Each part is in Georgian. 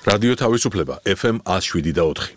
რადიო თავისუფლება FM 107.4.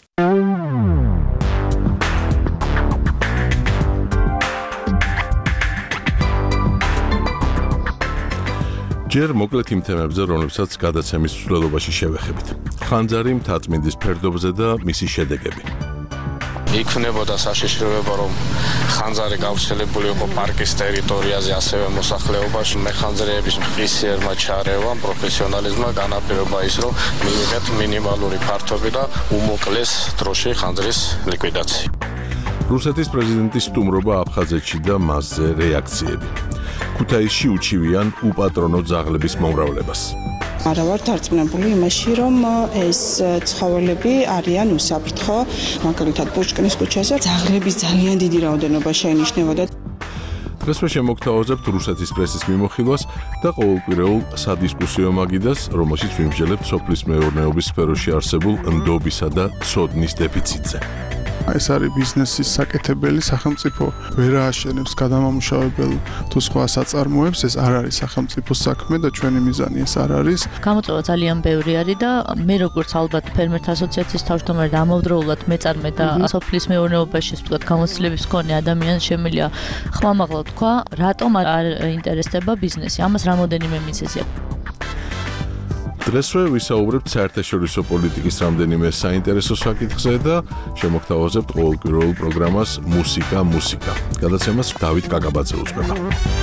ჯერ მოკლედ იმ თემებზე, რომლებსაც გადაცემის მსვლელობაში შევეხებით. ხანძარი მთაწმინდის ფერდობზე და მისი შედეგები. იქნებოდა საშიშროება, რომ ხანძარი გავრცელებული იყო პარკის ტერიტორიაზე, ასევე მოსახლეობაში. მეხანძრეების მყისიერმა ჩარევამ, პროფესიონალიზმმა განაპირობა ის, რომ მიიღეთ მინიმალური ფართობი და უმოკლეს დროში ხანძრის ლიკვიდაცია. რუსეთის პრეზიდენტის სტუმრობა აფხაზეთში და მასზე რეაქციები. ქუთაისში უჩივიან უპატრონო ძაღლების მომრავლებას. არა ვარ დარწმუნებული იმაში, რომ ეს ცხოველები არიან უსაფრთხო, მაგალითად პუშკინის ქუჩაზე ძაღლების ძალიან დიდი რაოდენობა შეინიშნებოდა. დღესვე შემოგთავაზებთ რუსეთის პრესის მიმოხილვას და ყოველკვირეულ სადისკუსიო მაგიდას, რომელშიც ვიმსჯელებთ სოფლის მეურნეობის სფეროში არსებულ ნდობისა და ცოდნის დეფიციტზე. ეს არის ბიზნესის საკეთებელი, სახელმწიფო ვერ ააშენებს გადამამუშავებელ თუ სხვა საწარმოებს, ეს არ არის სახელმწიფოს საქმე და ჩვენი მიზანი ეს არ არის. გამოწვევა ძალიან ბევრი არის და მე როგორც ალბათ ფერმერთა ასოციაციის თავმჯდომარე და ამავდროულად მეწარმე და სოფლის მეურნეობაში ვთქვათ გამოცდილების მქონე ადამიანი შემიძლია ხმამაღლა თქვა, რატომ არ ინტერესდება ბიზნესი. ამას რამოდენიმე მიზეზი აქვს. დღესვე ვისაუბრებთ საერთაშორისო პოლიტიკის რამდენიმე საინტერესო საკითხზე და შემოგთავაზებთ ყოველკვირეულ პროგრამას მუსიკა. გადაცემას დავით კაკაბაძე უძღვება.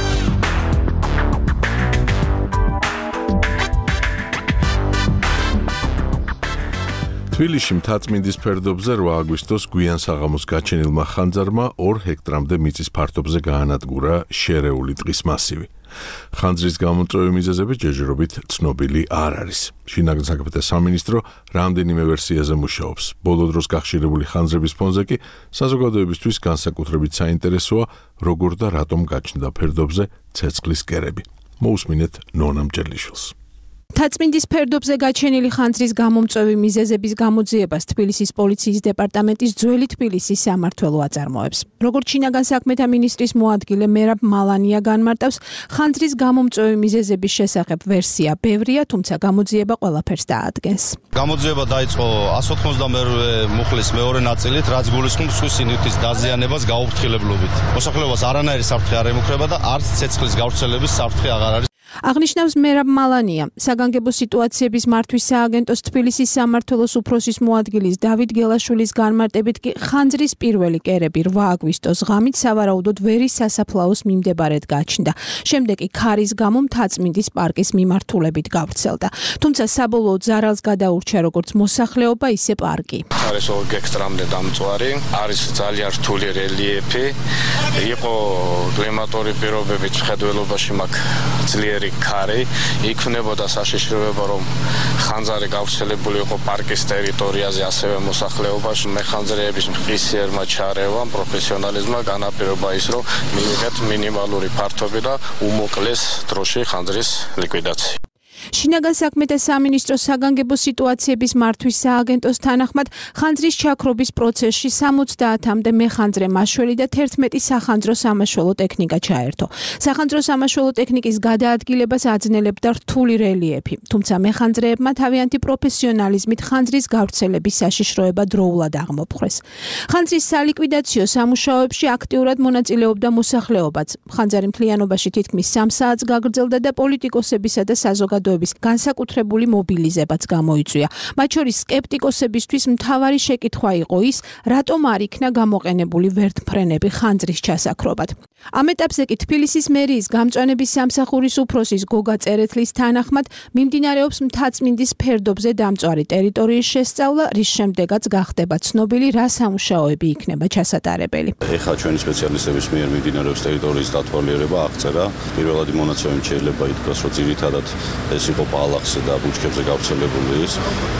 თბილისში მთაწმინდის ფერდობზე 8 აგვისტოს გვიან საღამოს გაჩენილმა ხანძარმა 2 ჰექტრამდე მიწის ფართობზე გაანადგურა შერეული ტყის მასივი. ხანძრის გამოწვევის მიზეზები ჯერჯერობით ცნობილი არ არის. შინაგან საქმეთა სამინისტრო რამდენიმე ვერსიაზე მუშაობს. ბოლო დროს გახშირებული ხანძრების ფონზე კი საზოგადოებისთვის განსაკუთრებით საინტერესოა, როგორ და რატომ გაჩნდა ფერდობზე ცეცხლის კერები. მოусმინეთ ნონა მჭერლიშვილს. მთაწმინდის ფერდობზე გაჩენილი ხანძრის გამომწვევი მიზეზების გამოძიებას თბილისის პოლიციის დეპარტამენტის ძველი თბილისის სამმართველო აწარმოებს. როგორც შინაგან საქმეთა მინისტრის მოადგილე მერაბ მალანია განმარტავს, ხანძრის გამომწვევი მიზეზების შესახებ ვერსია ბევრია, თუმცა გამოძიება ყველაფერს დაადგენს. გამოძიება დაიწყო 192 მუხლის მეორე ნაწილით, რაც გულისხმობს სხვისი ნივთის დაზიანებას გაუფრთხილებლობით. მოსახლეობას არანაირი საფრთხე არ ემუქრება და არც ცეცხლის გავრცელების საფრთხე აღარ არის. აღნიშნავს მერაბ მალანია. საგანგებო სიტუაციების მართვის სააგენტოს თბილისის სამმართველოს უფროსის მოადგილის დავით გელაშვილის განმარტებით კი ხანძრის პირველი კერები 8 აგვისტოს ღამით სავარაუდოდ ვერის სასაფლაოს მიმდებარედ გაჩნდა. შემდეგ კი ქარის გამო მთაწმინდის პარკის მიმართულებით გავრცელდა. თუმცა საბოლოოდ ზარალს გადაურჩა როგორც მოსახლეობა, ისე პარკი. არის 2 ჰექტრამდე დამწვარი, არის ძალიან რთული რელიეფი, იყო კლიმატური პირობები მხედველობაში მაქვს ძლიერი ქარი, იქნებოდა საშიშროება, რომ ხანძარი გავრცელებული იყო პარკის ტერიტორიაზე, ასევე მოსახლეობაში. მეხანძრეების მყისიერმა ჩარევამ, პროფესიონალიზმმა განაპირობა ის, რომ მიიღეთ მინიმალური ფართობი და უმოკლეს დროში ხანძრის ლიკვიდაცია. შინაგან საქმეთა სამინისტროს საგანგებო სიტუაციების მართვის სააგენტოს თანახმად ხანძრის ჩაქრობის პროცესში 70-მდე მეხანძრე მაშველი და 11 სახანძრო სამაშველო ტექნიკა ჩაერთო. სახანძრო სამაშველო ტექნიკის გადაადგილებას აძნელებდა რთული რელიეფი, თუმცა მეხანძრეებმა თავიანთი პროფესიონალიზმით ხანძრის გავრცელების საშიშროება დროულად აღმოფხვრეს. ხანძრის სალიკვიდაციო სამუშაოებში აქტიურად მონაწილეობდა მოსახლეობაც. ხანძარი მთლიანობაში თითქმის 3 საათს გაგრძელდა და პოლიტიკოსებისა და საზოგადოების განსაკუთრებული მობილიზებაც გამოიწვია. მათ შორის სკეპტიკოსებისთვის მთავარი შეკითხვა იყო ის, რატომ არ იქნა გამოყენებული ვერტმფრენები ხანძრის ჩასაქრობად. ამ ეტაპზე კი თბილისის მერიის გამწვანების სამსახურის უფროსის გოგა წერეთლის თანახმად მიმდინარეობს მთაწმინდის ფერდობზე დამწვარი ტერიტორიის შესწავლა, რის შემდეგაც გახდება ცნობილი, რა სამუშაოები იქნება ჩასატარებელი. ეხლა ჩვენი სპეციალისტების მიერ მიმდინარეობს ტერიტორიის დათვალიერება, აღწერა. პირველადი მონაცემებით შეიძლება ითქვას, რომ ძირითადად ეს იყო პალახზე და ბუჩქებზე გავრცელებული ის.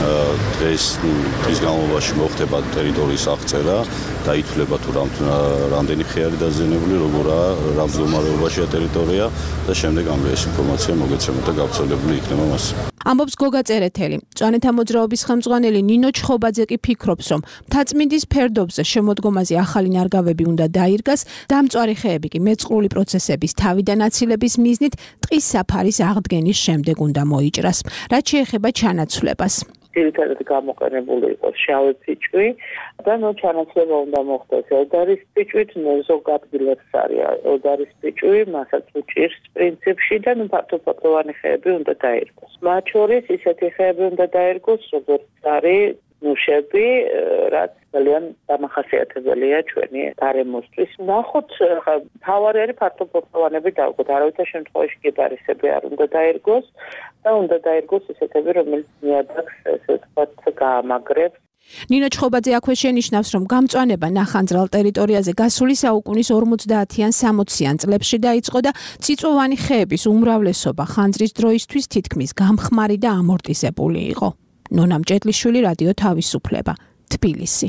დღის განმავლობაში მოხდება ტერიტორიის აღწერა და ითვლება თუ რამდენი ხე არის დაზიანებული, როგორ რა მდგომარეობაშია ტერიტორია და შემდეგ ეს ინფორმაცია მოგეცემოთ და გავრცელებული იქნება მას. ამბობს გოგა წერეთელი. მწვანეთა მოძრაობის ხელმძღვანელი ნინო ჩხობაძე კი ფიქრობს, რომ მთაწმინდის ფერდობზე შემოდგომაზე ახალი ნარგავები უნდა დაირგას, დამწვარი ხეები კი მეწყრული პროცესების თავიდან აცილების მიზნით ტყის საფარის აღდგენის შემდეგ უნდა მოიჭრას. რაც შეეხება ჩანაცვლებას. ძირითადად გამოყენებული იყოს შავი ფიჭვი და ჩანაცვლება უნდა მოხდეს ელდარის ფიჭვით, ზოგ ადგილებს არის ელდარის ფიჭვი, მასაც უჭირს პრინციპში და ფართოფოთლოვანი ხეები უნდა დაირგოს. მათ შორის ისეთი ხეები უნდა დაირგოს, როგორც არის ნუშები, რაც ძალიან დამახასიათებელია ჩვენი გარემოსთვის. ნახოთ, თავარი არის ფართოფოთლოვანები დავგოთ, არავითარ შემთხვევაში გეპარისები არ უნდა დაირგოს და უნდა დაირგოს ისეთები, რომელიც ნიადაგს ესე ვთქვათ გაამაგრებს. ნინო ჩხობაძე აქვე შენიშნავს, რომ გამწვანება ნახანძრალ ტერიტორიაზე გასული საუკუნის 50-ან 60-იან წლებში დაიწყო და წიწვოვანი ხეების უმრავლესობა ხანძრის დროისთვის თითქმის გამხმარი და ამორტიზებული იყო. ნონა მჭედლიშვილი, რადიო თავისუფლება, თბილისი.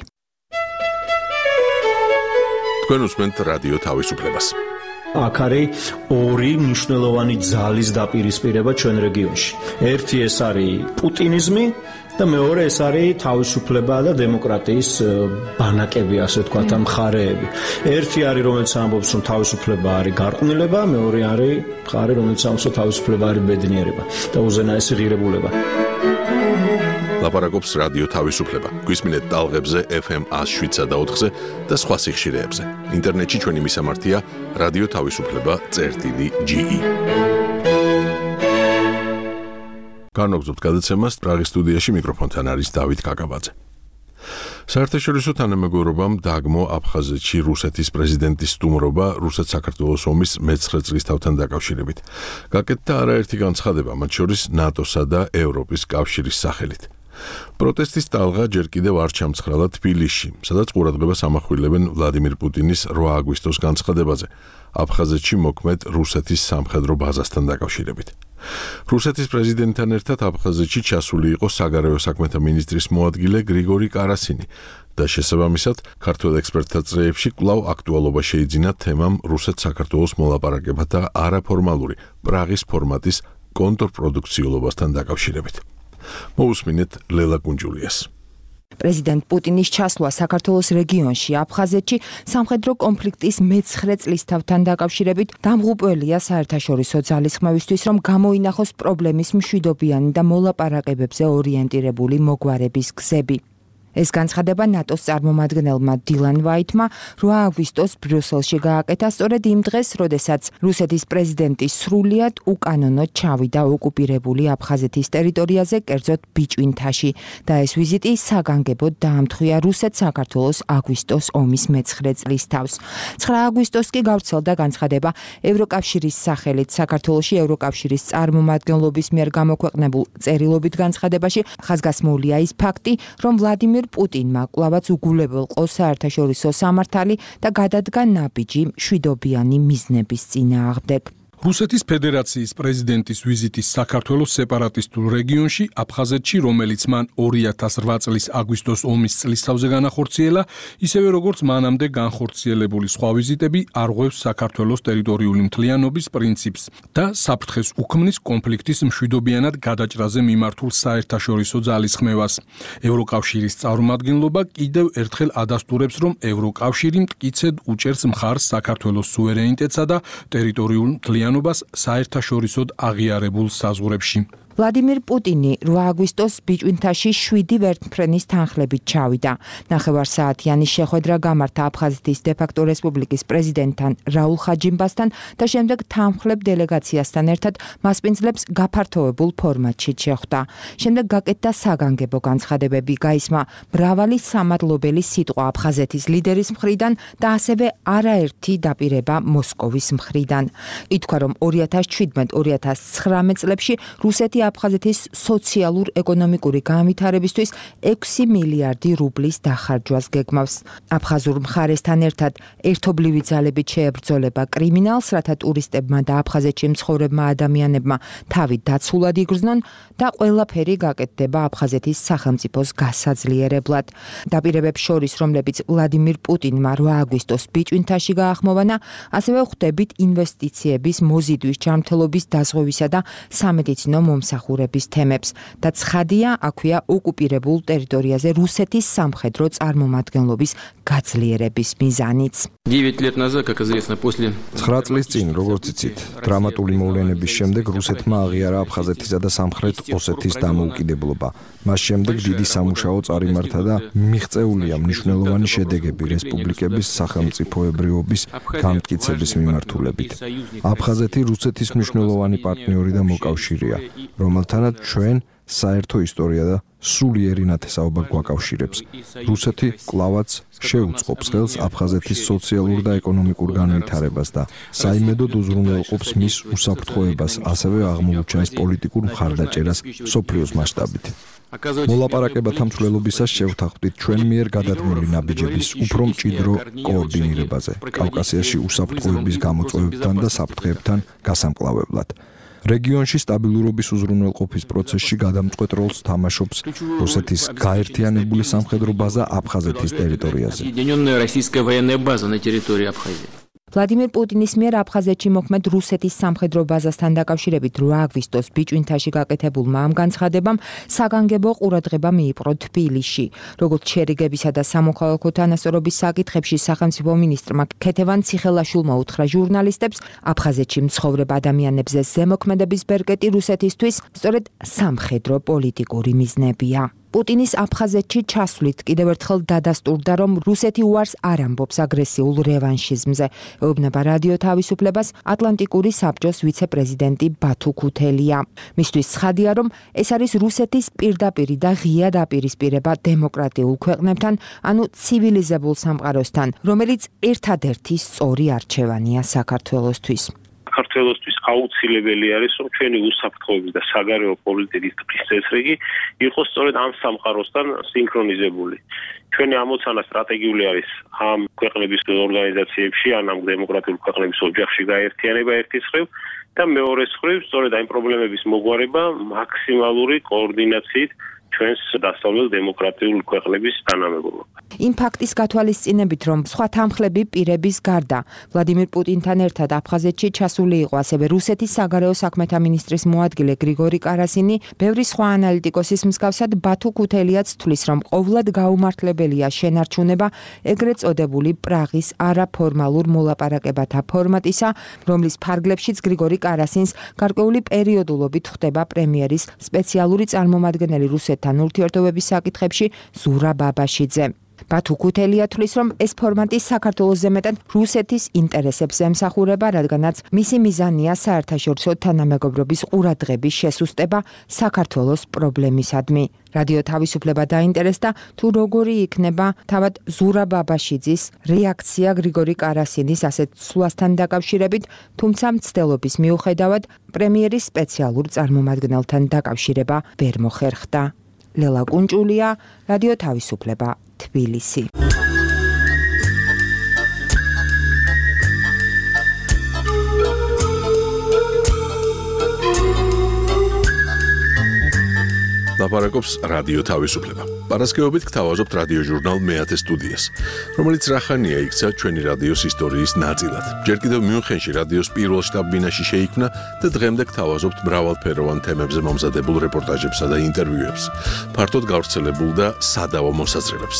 თქვენ უსმენთ რადიო თავისუფლებას. აქ არის ორი მნიშვნელოვანი ძალის დაპირისპირება ჩვენ რეგიონში. ერთი ეს არის პუტინიზმი და მეორე ეს არის თავისუფლება და დემოკრატიის ბანაკები, ასე ვთქვათ, მხარეები. ერთი არის, რომელიც ამბობს, რომ თავისუფლება არის გარყვნილება, მეორე არის მხარე, რომელიც ამბობს, რომ თავისუფლება არის ბედნიერება და უზენაესი ღირებულება. ლაპარაკობს რადიო თავისუფლება. გვისმინეთ ტალღებზე FM 107.4-ზე და სხვა სიხშირეებზე. ინტერნეტში ჩვენი მისამართია რადიო თავისუფლება.ge. განაგზობთ გადაცემას პრაღის სტუდიაში მიკროფონთან არის დავით კაკაბაძე. საერთაშორისო თანამეგობრობამ დაგმო აფხაზეთში რუსეთის პრეზიდენტის სტუმრობა რუსეთ-საქართველოს ომის მე-9 წლისთავთან დაკავშირებით. გაკეთდა არაერთი განცხადება, მათ შორის ნატოსა და ევროპის კავშირის სახელით. პროტესტის ტალღა ჯერ კიდევ არ ჩამცხრალა თბილისში, სადაც ყურადღებას ამახვილებენ ვლადიმირ პუტინის 8 აგვისტოს განცხადებაზე, აფხაზეთში მოქმედ რუსეთის სამხედრო ბაზასთან დაკავშირებით. რუსეთის პრეზიდენტთან ერთად აფხაზეთში ჩასული იყო საგარეო საქმეთა მინისტრის მოადგილე გრიგორი კარასინი და შესაბამისად ქართველ ექსპერტთა წრეებში კვლავ აქტუალობა შეიძინა თემამ რუსეთ-საქართველოს მოლაპარაკება და არაფორმალური პრაღის ფორმატის კონტრპროდუქციულობასთან დაკავშირებით. მოусმინეთ ლელა კუნჯულიას. პრეზიდენტ პუტინის ჩასვლა საქართველოს რეგიონში აფხაზეთში სამხედრო კონფლიქტის მე-9 წლისთავთან დაკავშირებით დამღუპველია საერთაშორისო ძალისხმევისთვის, რომ გამოინახოს პრობლემის მშვიდობიანი და მოლაპარაკებებზე ორიენტირებული მოგვარების გზები. ეს განცხადება ნატოს წარმომადგენელმა დილან ვაიტმა 8 აგვისტოს ბრიუსელში გააკეთა სწორედ იმ დღეს, როდესაც რუსეთის პრეზიდენტი სრულიად უკანონოდ ჩავიდა ოკუპირებული აფხაზეთის ტერიტორიაზე, კერძოდ ბიჭვინთაში და ეს ვიზიტი საგანგებოდ დაამთხვია რუსეთ-საქართველოს აგვისტოს ომის მე-9 წლის თავს. 9 აგვისტოს კი გავრცელდა განცხადება ევროკავშირის სახელით საქართველოში ევროკავშირის წარმომადგენლობის მიერ გამოქვეყნებულ წერილობით განცხადებაში ხაზგასმულია ის ფაქტი, რომ ვლადიმირ პუტინმა კვლავაც უგულებელყო საერთაშორისო სამართალი და გადადგა ნაბიჯი მშვიდობიანი მიზნების წინააღმდეგ. რუსეთის ფედერაციის პრეზიდენტის ვიზიტის საქართველოს სეპარატისტულ რეგიონში აფხაზეთში, რომელიც მან 2008 წლის აგვისტოს ომის წლისთავზე განახორციელა, ისევე როგორც მანამდე განხორციელებული სხვა ვიზიტები არ ღვევს საქართველოს ტერიტორიული მთლიანობის პრინციპს და საფრთხეს უქმნის კონფლიქტის მშვიდობიანად გადაჭრაზე მიმართულ საერთაშორისო ძალისხმევას. ევროკავშირის წარმომადგენლობა კიდევ ერთხელ ადასტურებს, რომ ევროკავშირი მტკიცედ უჭერს მხარს საქართველოს სუვერენიტეტსა და ტერიტორიულ მთლიანობას საერთაშორისოდ აღიარებულ საზღვრებში. ვლადიმირ პუტინი 8 აგვისტოს ბიჭვინთაში 7 ვერტმფრენის თანხლებით ჩავიდა. ნახევარსაათიანი შეხვედრა გამართა აფხაზეთის დე-ფაქტო რესპუბლიკის პრეზიდენტთან რაულ ხაჯიმბასთან და შემდეგ თანხლებ დელეგაციასთან ერთად მასპინძლებს გაფართოვებულ ფორმატში შეხვდა. შემდეგ გაკეთდა საგანგებო განცხადებები, გაისმა მრავალი სამადლობელი სიტყვა აფხაზეთის ლიდერის მხრიდან და ასევე არაერთი დაპირება მოსკოვის მხრიდან. ითქვა, რომ 2017-2019 წლებში რუსეთი აფხაზეთის სოციალურ-ეკონომიკური განვითარებისთვის 6 მილიარდი რუბლის დახარჯვას გეგმავს. აფხაზურ მხარესთან ერთად ერთობლივი ძალებით შეებრძოლება კრიმინალს, რათა ტურისტებმა და აფხაზეთში მცხოვრებმა ადამიანებმა თავი დაცულად იგრძნონ და ყველაფერი გაკეთდება აფხაზეთის სახელმწიფოს გასაძლიერებლად. დაპირებებს შორის, რომლებიც ვლადიმირ პუტინმა 8 აგვისტოს ბიჭვინთაში გაახმოვანა, ასევე ხვდებით ინვესტიციების მოზიდვის ჯანმრთელობის დაზღვევისა და სამედიცინო მომსახურების ემსახურების თემებს და ცხადია, აქვეა ოკუპირებულ ტერიტორიაზე რუსეთის სამხედრო წარმომადგენლობის გაძლიერების მიზანიც. 9 წლის წინ, როგორც იცით, დრამატული მოვლენების შემდეგ რუსეთმა აღიარა აფხაზეთისა და სამხრეთ ოსეთის დამოუკიდებლობა. მას შემდეგ დიდი სამუშაო წარიმართა და მიღწეულია მნიშვნელოვანი შედეგები რესპუბლიკების სახელმწიფოებრიობის განმტკიცების მიმართულებით. აფხაზეთი რუსეთის მნიშვნელოვანი პარტნიორი და მოკავშირეა, რომელთანაც ჩვენ საერთო ისტორია და სულიერი ნათესაობა გვაკავშირებს. რუსეთი კვლავაც შეუწყობს ხელს აფხაზეთის სოციალურ და ეკონომიკურ განვითარებას და საიმედოდ უზრუნველყოფს მის უსაფრთხოებას, ასევე აღმოუჩენს პოლიტიკურ მხარდაჭერას მსოფლიოს მასშტაბით. მოლაპარაკებათა მსვლელობისას შევთანხმდით ჩვენ მიერ გადადგმული ნაბიჯების უფრო მჭიდრო კოორდინირებაზე, კავკასიაში უსაფრთხოების გამოწვევებთან და საფრთხეებთან გასამკლავებლად. რეგიონში სტაბილურობის უზრუნველყოფის პროცესში გადამწყვეტ როლს თამაშობს რუსეთის გაერთიანებული სამხედრო ბაზა აფხაზეთის ტერიტორიაზე. ვლადიმერ პუტინის მიერ აფხაზეთში მოქმედ რუსეთის სამხედრო ბაზასთან დაკავშირებით 8 აგვისტოს ბიჭვინთაში გაკეთებულმა ამ განცხადებამ საგანგებო ყურადღება მიიპყრო თბილისში. როგორც შერიგებისა და სამოქალაქო თანასწორობის საკითხებში სახელმწიფო მინისტრმა ქეთევან ციხელაშვილმა უთხრა ჟურნალისტებს, აფხაზეთში მცხოვრებ ადამიანებზე ზემოქმედების ბერკეტი რუსეთისთვის სწორედ სამხედრო პოლიტიკური მიზნებია. პუტინის აფხაზეთში ჩასვლით კიდევ ერთხელ დადასტურდა, რომ რუსეთი უარს არ ამბობს აგრესიულ რევანშიზმზე. ეუბნება რადიო თავისუფლებას ატლანტიკური საბჭოს ვიცე-პრეზიდენტი ბათუ ქუთელია. მისთვის ცხადია, რომ ეს არის რუსეთის პირდაპირი და ღია დაპირისპირება დემოკრატიულ ქვეყნებთან, ანუ ცივილიზებულ სამყაროსთან, რომელიც ერთადერთი სწორი არჩევანია საქართველოსთვის. საქართველოსთვის აუცილებელი არის, რომ ჩვენი უსაფრთხოების და საგარეო პოლიტიკის წესრიგი იყოს სწორედ ამ სამყაროსთან სინქრონიზებული. ჩვენი ამოცანა სტრატეგიული არის ამ ქვეყნების ორგანიზაციებში, ან ამ დემოკრატიულ ქვეყნების ოჯახში გაერთიანება ერთის მხრივ და მეორეს მხრივ სწორედ ამ პრობლემების მოგვარება მაქსიმალური კოორდინაციით ჩვენს დასავლელ დემოკრატიულ ქვეყნების თანამებობა. იმ ფაქტის გათვალისწინებით, რომ სხვა თანხლები პირების გარდა ვლადიმირ პუტინთან ერთად აფხაზეთში ჩასული იყო ასევე რუსეთის საგარეო საქმეთა მინისტრის მოადგილე გრიგორი კარასინი, ბევრი სხვა ანალიტიკოსის მსგავსად ბათუ ქუთელიაც თვლის, რომ ყოვლად გაუმართლებელია შენარჩუნება ეგრეთ წოდებული პრაღის არაფორმალურ მოლაპარაკებათა ფორმატისა, რომლის ფარგლებშიც გრიგორი კარასინს გარკვეული პერიოდულობით ხდება პრემიერის სპეციალური წარმომადგენელი რუსეთთან ურთიერთობების საკითხებში ზურა ბაბაშიძე. ბათუ ქუთელია თვლის, რომ ეს ფორმატი საქართველოს მეტად რუსეთის ინტერესებს ემსახურება, რადგანაც მისი მიზანია საერთაშორისო თანამეგობრობის ყურადღების შესუსტება საქართველოს პრობლემისადმი. რადიო თავისუფლება დაინტერესდა, თუ როგორი იქნება თავად ზურა ბაბაშიძის რეაქცია გრიგორი კარასინის ასეთ ცვლასთან დაკავშირებით, თუმცა მცდელობის მიუხედავად პრემიერის სპეციალურ წარმომადგენელთან დაკავშირება ვერ მოხერხდა. ლელა კუნჭულია, რადიო თავისუფლება, თბილისი. ლაპარაკობს რადიო თავისუფლება. პარასკევობით გთავაზობთ რადიო ჟურნალ მეათე სტუდიას, რომელიც რახანია იქცა ჩვენი რადიოს ისტორიის ნაწილად. ჯერ კიდევ მიუნხენში რადიოს პირველ შტაბ-ბინაში შეიქმნა და დღემდე გთავაზობთ მრავალფეროვან თემებზე მომზადებულ რეპორტაჟებსა და ინტერვიუებს, ფართოდ გავრცელებულ და სადავო მოსაზრებებს.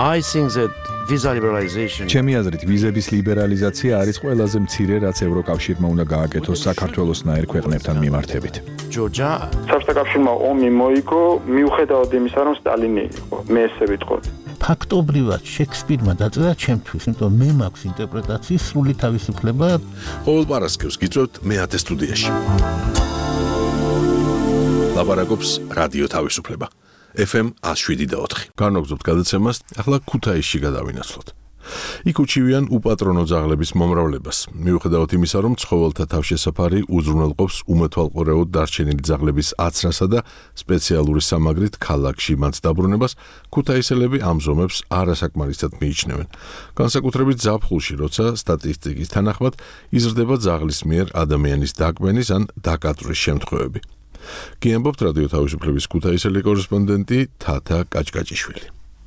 ჩემი აზრით, ვიზების ლიბერალიზაცია არის ყველაზე მცირე, რაც ევროკავშირმა უნდა გააკეთოს საქართველოსნაირ ქვეყნებთან მიმართებით. საბჭოთა კავშირმა ომი მოიგო, მიუხედავად იმისა, რომ სტალინი იყო, მე ესე ვიტყოდი. ფაქტობრივად შექსპირმა დაწერა ჩემთვის, იმიტომ მე მაქვს ინტერპრეტაციის სრული თავისუფლება. ყოველ პარასკევს გიწევთ მეათე სტუდიაში. ლაპარაკობს რადიო თავისუფლება. FM 107.4. განაგზობთ გადაცემას, ახლა ქუთაისში გადავინაცვლოთ. იქ უჩივიან უპატრონო ძაღლების მომრავლებას. მიუხედავად იმისა, რომ ცხოველთა თავშესაფარი უზრუნველყოფს უმეთვალყურეოდ დარჩენილი ძაღლების აცრასა და სპეციალური სამაგრით ქალაქში მათ დაბრუნებას, ქუთაისელები ამ ზომებს არასაკმარისად მიიჩნევენ. განსაკუთრებით ზაფხულში, როცა სტატისტიკის თანახმად იზრდება ძაღლის მიერ ადამიანის დაკბენის ან დაკაწვის შემთხვევები. კი ამბობთ რადიო თავისუფლების ქუთაისელი კორესპონდენტი თათა კაჭკაჭიშვილი.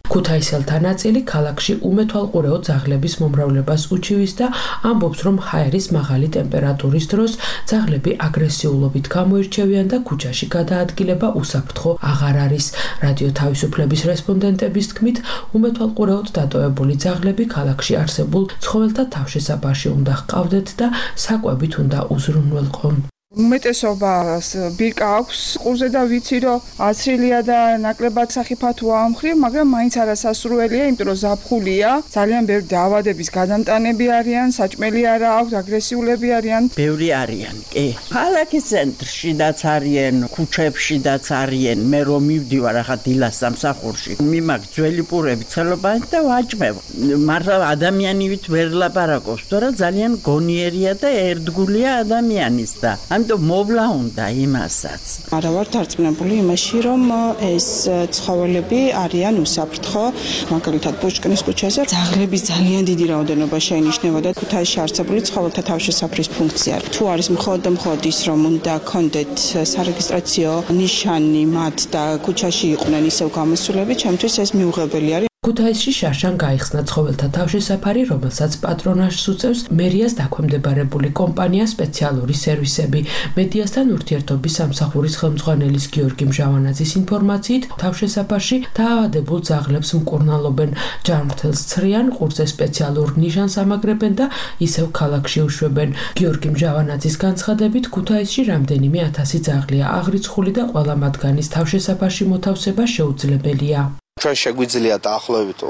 ქუთაისელთა ნაწილი ქალაქში უმეთვალყურეო ძაღლების მომრავლებას უჩივის და ამბობს, რომ ჰაერის მაღალი ტემპერატურის დროს ძაღლები აგრესიულობით გამოირჩევიან და ქუჩაში გადაადგილება უსაფრთხო აღარ არის. რადიო თავისუფლების რესპონდენტების თქმით, უმეთვალყურეოდ დატოვებული ძაღლები ქალაქში არსებულ ცხოველთა თავშესაფარში უნდა ჰყავდეთ და საკვებით უნდა უზრუნველყო. უმეტესობას ბირკა აქვს ყურზე და ვიცი რომ აცრილია და ნაკლებად სახიფათოა ამ მხრივ, მაგრამ მაინც არასასურველია, იმიტომ რომ ზაფხულია, ძალიან ბევრი დაავადების გადამტანები არიან, საჭმელი არა აქვს, აგრესიულები არიან. ბევრი არიან, კი. ქალაქის ცენტრშიდაც არიან, ქუჩებშიდაც არიან. მე რომ მივდივარ ახლა დილას სამსახურში, მიმაგ ძველი პურები ცელობანი და ვაჭმევ. მაგრამ ადამიანივით ვერ ლაპარაკობს, თორე ძალიან გონიერია და ერთგულია ადამიანის და ამიტომ მოვლა უნდა იმასაც. არა ვარ დარწმუნებული იმაში, რომ ეს ცხოველები არიან უსაფრთხო. მაგალითად, პუშკინის ქუჩაზე ძაღლების ძალიან დიდი რაოდენობა შეინიშნება და ქუთაისში არსებული ცხოველთა თავშესაფრის ფუნქცია. თუ არის მხოლოდ ის, რომ უნდა ქონდეთ სარეგისტრაციო ნიშანი მათ და ქუჩაში იყვნენ ისევ გამოსულები, ჩემთვის ეს მიუღებელი არის. ქუთაისში შარშან გაიხსნა ცხოველთა თავშესაფარი, რომელსაც პატრონაჟს უწევს მერიას დაქვემდებარებული კომპანია სპეციალური სერვისები. მედიასთან ურთიერთობის სამსახურის ხელმძღვანელის გიორგი მჟავანაძის ინფორმაციით, თავშესაფარში დაავადებულ ძაღლებს მკურნალობენ, ჯანმრთელს ცრიან, ყურზე სპეციალურ ნიშანს ამაგრებენ და ისევ ქალაქში უშვებენ. გიორგი მჟავანაძის განცხადებით, ქუთაისში რამდენიმე ათასი ძაღლია აღრიცხული და ყველა მათგანის თავშესაფარში მოთავსება შეუძლებელია. ჩვენ შეგვიძლია დაახლოებით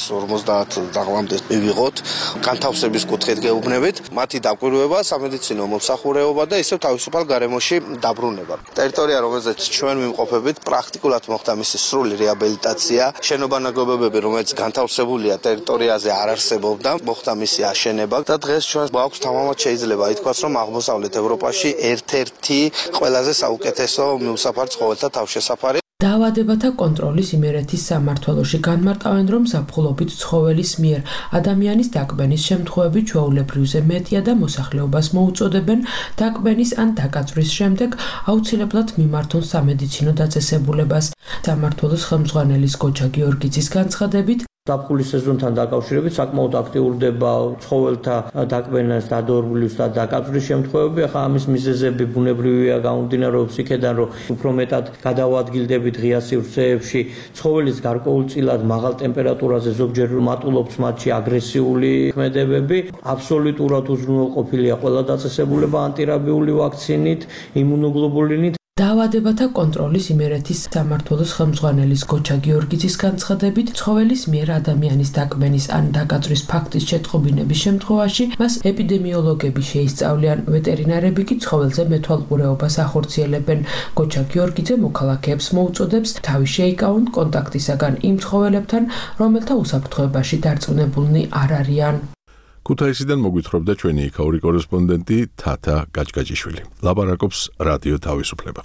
250 ძაღლამდე მივიღოთ, განთავსების კუთხით გეუბნებით, მათი დაკვირვება, სამედიცინო მომსახურეობა და ისევ თავისუფალ გარემოში დაბრუნება. ტერიტორია, რომელზეც ჩვენ ვიმყოფებით, პრაქტიკულად მოხდა მისი სრული რეაბილიტაცია. შენობა ნაგებობები, რომელიც განთავსებულია ტერიტორიაზე არ არსებობდა, მოხდა მისი აშენება და დღეს ჩვენ გვაქვს თამამად შეიძლება ითქვას, რომ აღმოსავლეთ ევროპაში ერთ-ერთი ყველაზე საუკეთესო მიუსაფარ ცხოველთა თავშესაფარი. დაავადებათა კონტროლის იმერეთის სამმართველოში განმარტავენ, რომ ზაფხულობით ცხოველის მიერ ადამიანის დაკბენის შემთხვევები ჩვეულებრივზე მეტია და მოსახლეობას მოუწოდებენ დაკბენის ან დაკაწვის შემდეგ აუცილებლად მიმართონ სამედიცინო დაწესებულებას. სამმართველოს ხელმძღვანელის გოჩა გიორგიძის განცხადებით, ზაფხულის სეზონთან დაკავშირებით საკმაოდ აქტიურდება ცხოველთა დაკბენას, დადორბვლის და დაკაწვის შემთხვევები. ახლა ამის მიზეზები ბუნებრივია, გამომდინარეობს იქედან, რომ უფრო მეტად გადავადგილდებით ღია სივრცეებში, ცხოველის გარკვეულწილად მაღალ ტემპერატურაზე ზოგჯერ მატულობს მათში აგრესიული ქმედებები. აბსოლუტურად უზრუნველყოფილია ყველა დაწესებულება ანტირაბიული ვაქცინით, იმუნოგლობულინით. დაავადებათა კონტროლის იმერეთის სამმართველოს ხელმძღვანელის გოჩა გიორგიძის განცხადებით, ცხოველის მიერ ადამიანის დაკბენის ან დაკაწვის ფაქტის შეტყობინების შემთხვევაში მას ეპიდემიოლოგები შეისწავლიან, ვეტერინარები კი ცხოველზე მეთვალყურეობას ახორციელებენ. გოჩა გიორგიძე მოქალაქეებს მოუწოდებს თავი შეიკავონ კონტაქტისაგან იმ ცხოველებთან, რომელთა უსაფრთხოებაში დარწმუნებულნი არ არიან. ქუთაისიდან მოგვითხრობდა ჩვენი იქაური კორესპონდენტი თათა გაჭგაჭიშვილი. ლაპარაკობს რადიო თავისუფლება.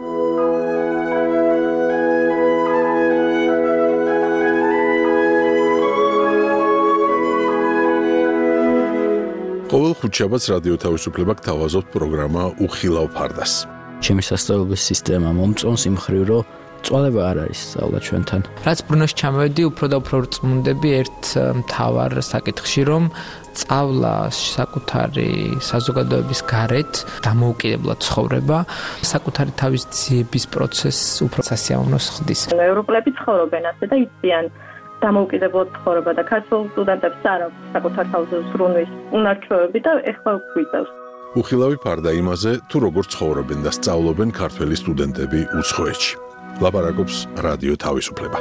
ყოველ ხუთშაბათს რადიო თავისუფლება გთავაზობთ პროგრამა უხილავ ფარდას. ჩემი სასწავლებელი სისტემა მომწონს იმ მხრივ, რომ წვალება არ არის სწავლა ჩვენთან. რაც ბრუნოში ჩამოვედი, უფრო და უფრო რწმუნდები ერთ მთავარ საკითხში, რომ სწავლა საკუთარი საზოგადოების გარეთ დამოუკიდებლად ცხოვრება, საკუთარი თავის ძიების პროცესს უფრო სასიამოვნოს ხდის. ევროპელები ცხოვრობენ ასე და იციან დამოუკიდებლად ცხოვრება და ქართულ სტუდენტებს არ აქვს საკუთარ თავზე ზრუნვის უნარჩვევები და ეხლა გვიწევს. უხილავი ფარდა იმაზე, თუ როგორ ცხოვრობენ და სწავლობენ ქართველი სტუდენტები უცხოეთში. ლაპარაკობს რადიო თავისუფლება.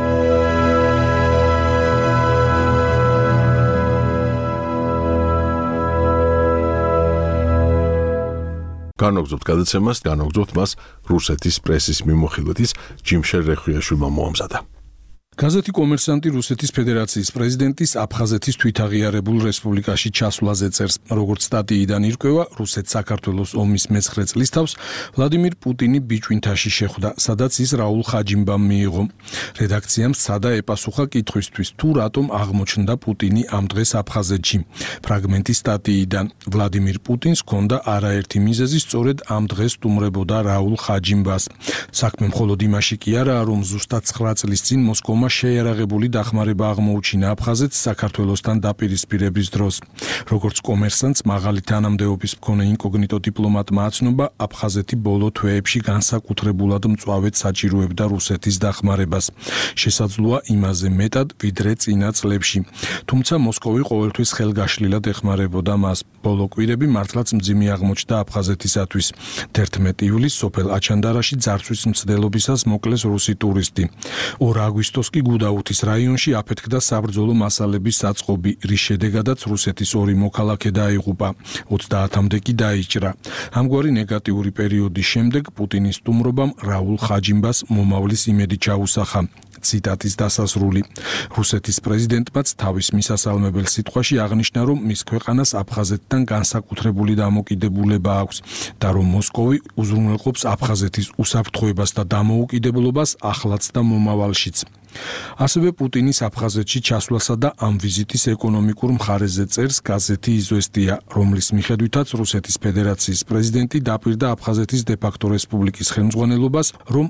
განაგზობთ გადაცემას, განაგზობთ მას რუსეთის პრესის მიმოხილვეთის ჯიმშერ რეხვიაშვილმა მოამზადა. გაზეთი კომერსანტი რუსეთის ფედერაციის პრეზიდენტის აფხაზეთის თვითაღიარებულ რესპუბლიკაში ჩასვლაზე წერს. როგორც სტატიიდან ირკვევა, რუსეთ-საქართველოს ომის მე-9 წლის თავს ვლადიმირ პუტინი ბიჭვინთაში შეხვდა, სადაც ის რაულ ხაჯიმბამ მიიღო. რედაქციამ სცადა ეპასუხა კითხვისთვის, თუ რატომ აღმოჩნდა პუტინი ამ დღეს აფხაზეთში. ფრაგმენტი სტატიიდან. ვლადიმირ პუტინს ჰქონდა არაერთი მიზეზი სწორედ ამ დღეს სტუმრებოდა რაულ ხაჯიმბას. საქმე მხოლოდ იმაში კი არაა, რომ ზუსტად 9 წლის წინ მოსკოვმა მთავრობამ შეიარაღებული დახმარება აღმოუჩინა აფხაზეთს საქართველოსთან დაპირისპირების დროს. Როგორც კომერსანტს მაღალი თანამდებობის მქონე ინკოგნიტო დიპლომატმა აცნობა, აფხაზეთი ბოლო თვეებში განსაკუთრებულად მწვავედ საჭიროებდა რუსეთის დახმარებას. შესაძლოა იმაზე მეტად, ვიდრე წინა წლებში. თუმცა მოსკოვი ყოველთვის ხელგაშლილად ეხმარებოდა მას. ბოლო კვირები მართლაც მძიმე აღმოჩნდა აფხაზეთისათვის. 11 ივლისს სოფელ აჩანდარაში ძარცვის მცდელობისას მოკლეს რუსი ტურისტი. 2 აგვისტოს კი გუდაუთის რაიონში აფეთქდა საბრძოლო მასალების საწყობი, რის შედეგადაც რუსეთის 2 მოქალაქე დაიღუპა, 30-მდე კი დაიჭრა. ამგვარი ნეგატიური პერიოდის შემდეგ პუტინის სტუმრობამ რაულ ხაჯიმბას მომავლის იმედი ჩაუსახა. ციტატის დასასრული. რუსეთის პრეზიდენტმაც თავის მისასალმებელ სიტყვაში აღნიშნა, რომ მის ქვეყანას აფხაზეთთან განსაკუთრებული დამოკიდებულება აქვს და რომ მოსკოვი უზრუნველყოფს აფხაზეთის უსაფრთხოებას და დამოუკიდებლობას ახლაც და მომავალშიც. ასევე პუტინის აფხაზეთში ჩასვლასა და ამ ვიზიტის ეკონომიკურ მხარეზე წერს გაზეთი „იზვესტია“, რომლის მიხედვითაც რუსეთის ფედერაციის პრეზიდენტი დაპირდა აფხაზეთის დე-ფაქტო რესპუბლიკის ხელმძღვანელობას, რომ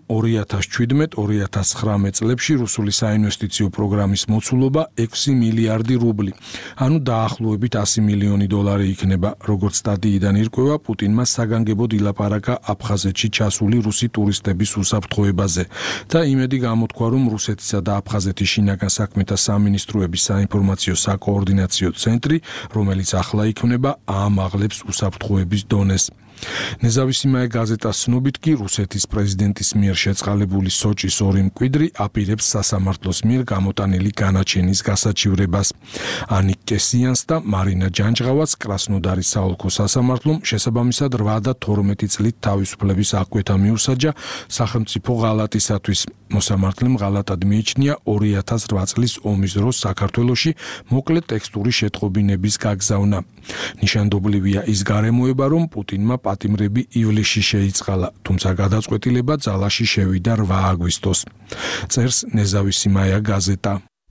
2017-2019 წლებში რუსული საინვესტიციო პროგრამის მოცულობა 6 მილიარდი რუბლი, ანუ დაახლოებით 100 მილიონი დოლარი იქნება. როგორც სტადიიდან ირკვევა, პუტინმა საგანგებოდ ილაპარაკა აფხაზეთში ჩასული რუსი ტურისტების უსაფრთხოებაზე და იმედი გამოთქვა, რომ რუსეთის და აფხაზეთის შინაგან საქმეთა სამინისტროების საინფორმაციო საკოორდინაციო ცენტრი, რომელიც ახლა იქმნება, აამაღლებს უსაფრთხოების დონეს. ნეზავისიმაე გაზეტას ცნობით კი რუსეთის პრეზიდენტის მიერ შეწყალებული სოჭის 2 მკვიდრი აპირებს სასამართლოს მიერ გამოტანილი განაჩენის გასაჩივრებას. ანიკ კესიანს და მარინა ჯანჯღავას კრასნოდარის საოლქო სასამართლომ შესაბამისად 8 და 12 წლით თავისუფლების აღკვეთა მიუსაჯა სახელმწიფო ღალატისათვის. მოსამართლემ ღალატად მიიჩნია 2008 წლის ომის დროს საქართველოში მოკლე ტექსტური შეტყობინების გაგზავნა. ნიშანდობლივია ის გარემოება, რომ პუტინმა პატიმრები ივლისში შეიწყალა, თუმცა გადაწყვეტილება ძალაში შევიდა 8 აგვისტოს. წერს ნეზავისიმაია გაზეტა.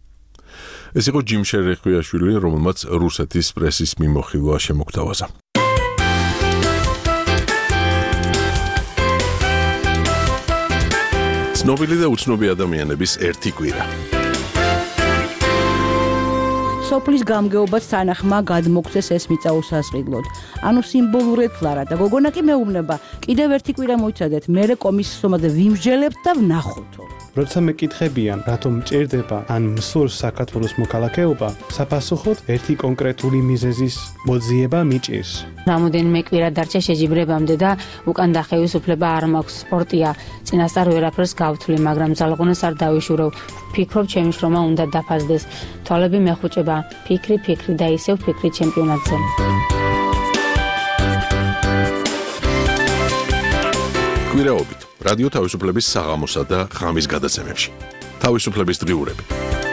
ეს იყო ჯიმ შერეხვიაშვილი, რომელმაც რუსეთის პრესის მიმოხილვა შემოგთავაზა. ცნობილი და უცნობი ადამიანების ერთი კვირა. სოფლის გამგეობაც თანახმა გადმოგცეს ეს მიწა უსასყიდლოდ. ანუ სიმბოლურად ფლარა და გოგონა კი მეუბნება, კიდევ ერთი კვირა მოიცადეთ, მერე კომისიომაზე ვიმსჯელებთ და ვნახოთო. როცა მეკითხებიან, რატომ მჭირდება ან მსურს საქართველოს მოქალაქეობა, საფასუხოდ ერთი კონკრეტული მიზეზის მოძიება მიჭირს. რამოდენიმე კვირა დარჩა შეჯიბრებამდე და უკან დახევისუფლება არ მაქვს. სპორტია, წინასწარ ვერაფერს გავთვლი, მაგრამ ძალღონას არ დავიშურევ. ფიქრობ, ჩემი შრომა უნდა დაფასდეს. თვალები მეხუჭება, ფიქრი და ისევ ფიქრი ჩემპიონატზე. კვირაობით რადიო თავისუფლების საღამოსა და ღამის გადაცემებში. თავისუფლების დღიურები.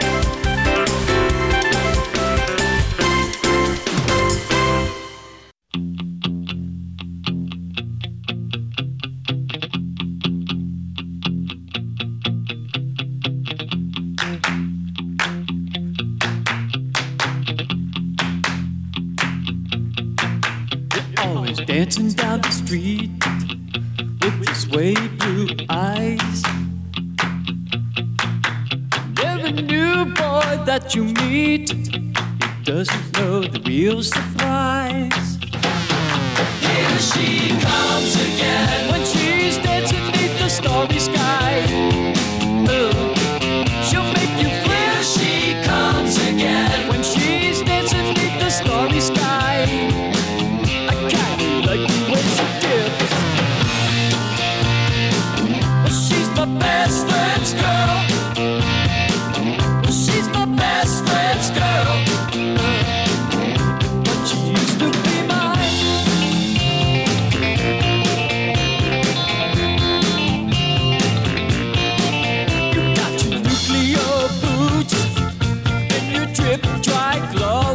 Dancing down the street with your sway blue eyes. Every new boy that you meet, he doesn't know the real surprise. Here she comes again when she's dancing beneath the starry sky. She'll make you feel. Here she comes again when she's dancing beneath the starry sky. I kinda like the way she dips. She's my best friend's girl. She's my best friend's girl. But she used to be mine. You got your nuclear boots and your drip dry glove.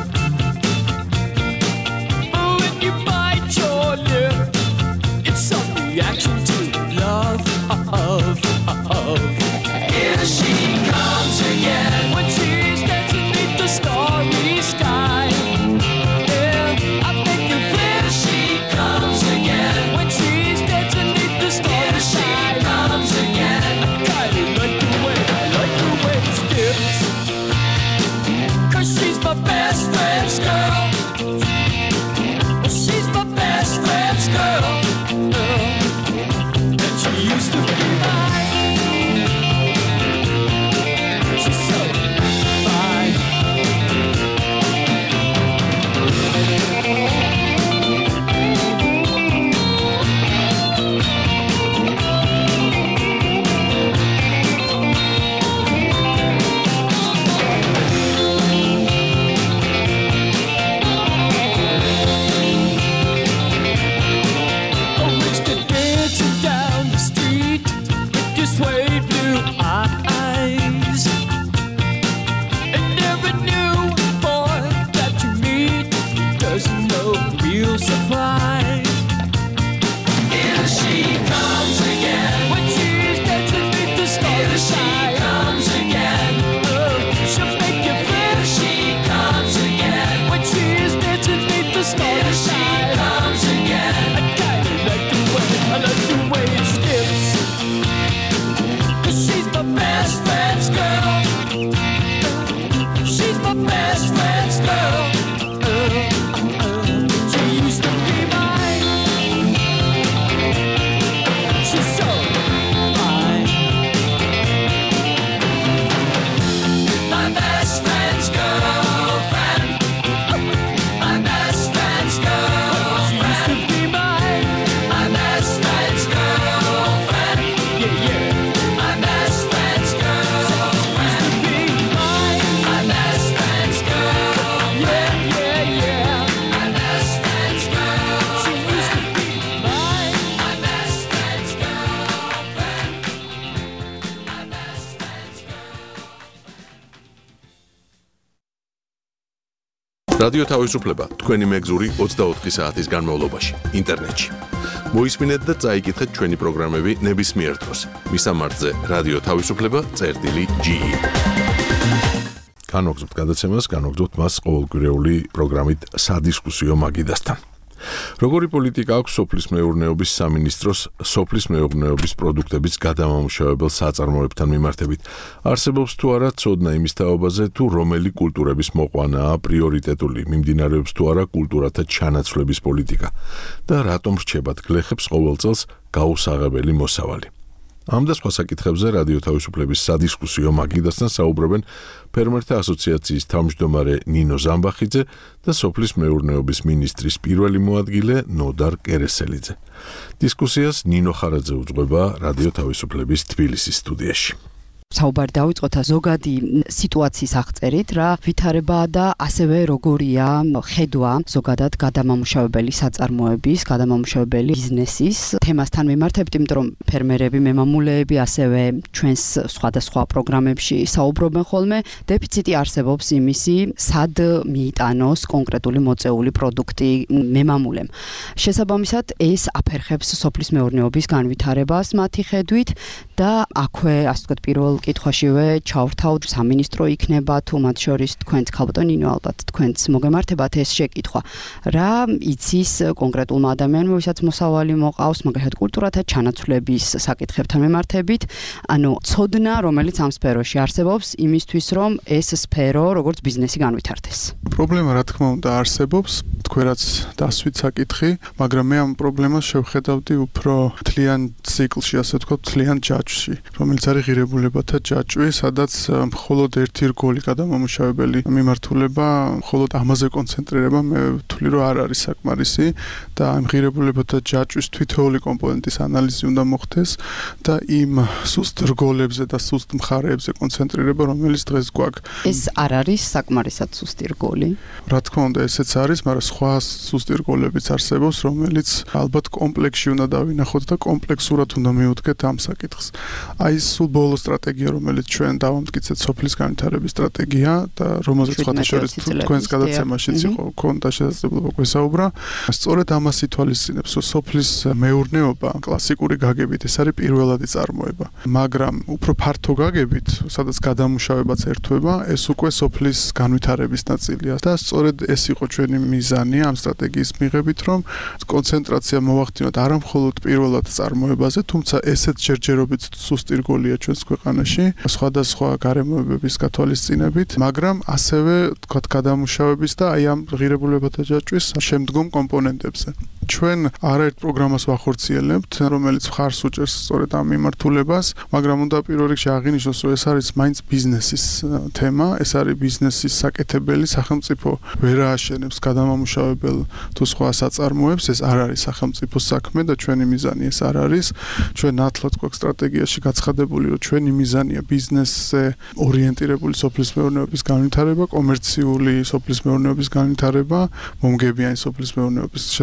When you bite your lip, it's a reaction to love. Here she comes again when she's dancing beneath the starry sky. Yeah, I make you feel. She comes again when she's dancing beneath the starry sky. She comes again. I kinda like the way fight. Here she comes again. When she's dancing beneath the starry sky. Here she comes again. She'll make you feel. Here she comes again. When she's dancing beneath the starry sky. Here she comes again. I kinda like the way it skips. 'Cause she's my best friend's girl. She's my best friend's girl. She used to be mine. She's so fine. My best friend's girlfriend. My best friend's girlfriend. She used to be mine. My best friend's girlfriend. Yeah, yeah. My best friend's girlfriend. She used to be mine. My best friend's girlfriend. Yeah, yeah, yeah. My best friend's girlfriend. She used to be mine. My best friend's girlfriend. My best friend's რადიო თავისუფლება თქვენი მეგზური 24 საათის განმავლობაში ინტერნეტში. მოისმინეთ და წაიკითხეთ ჩვენი პროგრამები ნებისმიერ დროს. მისამართზე რადიო თავისუფლება.ge. განვაგრძობთ გადაცემას, განვაგრძობთ მას ყოველკვირეული პროგრამით სადისკუსიო მაგიდასთან. როგორი პოლიტიკა აქვს სოფლის მეურნეობის სამინისტროს სოფლის მეურნეობის პროდუქტების გადამამუშავებელ საწარმოებთან მიმართებით? არსებობს თუ არა ცოდნა იმის თაობაზე, თუ რომელი კულტურების მოყვანაა პრიორიტეტული, მიმდინარეობს თუ არა კულტურათა ჩანაცვლების პოლიტიკა და რატომ რჩებათ გლეხებს ყოველ წელს გაუსაღებელი მოსავალი? ამ და სხვა საკითხებზე რადიო თავისუფლების სადისკუსიო მაგიდასთან საუბრობენ ფერმერთა ასოციაციის თავმჯდომარე ნინო ზამბახიძე და სოფლის მეურნეობის მინისტრის პირველი მოადგილე ნოდარ კერესელიძე. დისკუსიას ნინო ხარაძე უძღვება რადიო თავისუფლების თბილისის სტუდიაში. საუბარი დავიწყოთ ზოგადი სიტუაციის აღწერით, რა ვითარებაა და ასევე როგორია ხედვა ზოგადად გადამამუშავებელი საწარმოების, გადამამუშავებელი ბიზნესის თემასთან მიმართებით, იმიტომ რომ ფერმერები, მემამულეები, ასევე ჩვენს სხვადასხვა პროგრამებში საუბრობენ ხოლმე, დეფიციტი არსებობს იმისი, სად მიიტანოს კონკრეტული მოწეული პროდუქტი მემამულემ. შესაბამისად, ეს აფერხებს სოფლის მეურნეობის განვითარებას მათი ხედვით და აქვე, ასე ვთქვათ, პირველ კითხვაშივე ჩავრთავთ სამინისტრო იქნება თუ მათ შორის თქვენც ქალბატონ ნინო ალბათ თქვენც მოგემართებათ ეს შეკითხვა. რა იცის კონკრეტულმა ადამიანმა, ვისაც მოსავალი მოყავს, მაგალითად კულტურათა ჩანაცვლების საკითხებთან მიმართებით, ანუ ცოდნა, რომელიც ამ სფეროში არსებობს, იმისთვის რომ ეს სფერო როგორც ბიზნესი განვითარდეს. პრობლემა რა თქმა უნდა არსებობს, თქვენაც დასვით საკითხი, მაგრამ მე ამ პრობლემას შევხედავდი უფრო თლიან ციკლში, ასე ვთქვათ, თლიან ჯაჭვში, რომელიც არის ღირებულებათა ჯაჭვი, სადაც მხოლოდ ერთი რგოლი გადამამუშავებელი მიმართულება, მხოლოდ ამაზე კონცენტრირება, მე ვთვლი რომ არ არის საკმარისი და ამ ღირებულებათა ჯაჭვის თითოეული კომპონენტის ანალიზი უნდა მოხდეს და იმ სუსტ რგოლებზე და სუსტ მხარეებზე კონცენტრირება, რომელიც დღეს გვაქვს. ეს არ არის საკმარისად სუსტი რგოლი? რა თქმა უნდა, ესეც არის, მაგრამ სხვა სუსტი რგოლებიც არსებობს, რომელიც ალბათ კომპლექსში უნდა დავინახოთ და კომპლექსურად უნდა მივუდგეთ ამ საკითხს. აი ეს სულ ბოლო სტრატეგია, რომელიც ჩვენ დავამტკიცეთ სოფლის განვითარების სტრატეგია და რომელზეც სხვათა შორის თქვენს გადაცემაშიც იყო ქონდა შესაძლებლობა გვესაუბრა. სწორედ ამას ითვალისწინებს, რომ სოფლის მეურნეობა კლასიკური გაგებით ეს არის პირველადი წარმოება, მაგრამ უფრო ფართო გაგებით, სადაც გადამუშავებაც ერთვება, ეს უკვე სოფლის განვითარების ნაწილია და სწორედ ეს იყო ჩვენი მიზანი ამ სტრატეგიის მიღებით, რომ კონცენტრაცია მოვახდინოთ არა მხოლოდ პირველად წარმოებაზე, თუმცა ესეც ჯერჯერობით სუსტი რგოლია ჩვენს ქვეყანაში, სხვადასხვა გარემოებების გათვალისწინებით, მაგრამ ასევე თქვათ გადამუშავების და აი ამ ღირებულებათა ჯაჭვის შემდგომ კომპონენტებზე. ჩვენ არაერთ პროგრამას ვახორციელებთ, რომელიც მხარს უჭერს სწორედ ამ მიმართულებას, მაგრამ უნდა პირველ რიგში აღინიშნოს, რომ ეს არის მაინც ბიზნესის თემა, ეს არის ბიზნესის საკეთებელი, სახელმწიფო ვერ ააშენებს გადამამუშავებელ თუ სხვა საწარმოებს, ეს არ არის სახელმწიფოს საქმე და ჩვენი მიზანი ეს არ არის. ჩვენ ნათლად გვაქვს სტრატეგიაში გაცხადებული, რომ ჩვენი მიზანია ბიზნესზე ორიენტირებული სოფლის მეურნეობის განვითარება, კომერციული სოფლის მეურნეობის განვითარება, მომგებიანი სოფლის მეურნეობის შესაბამისად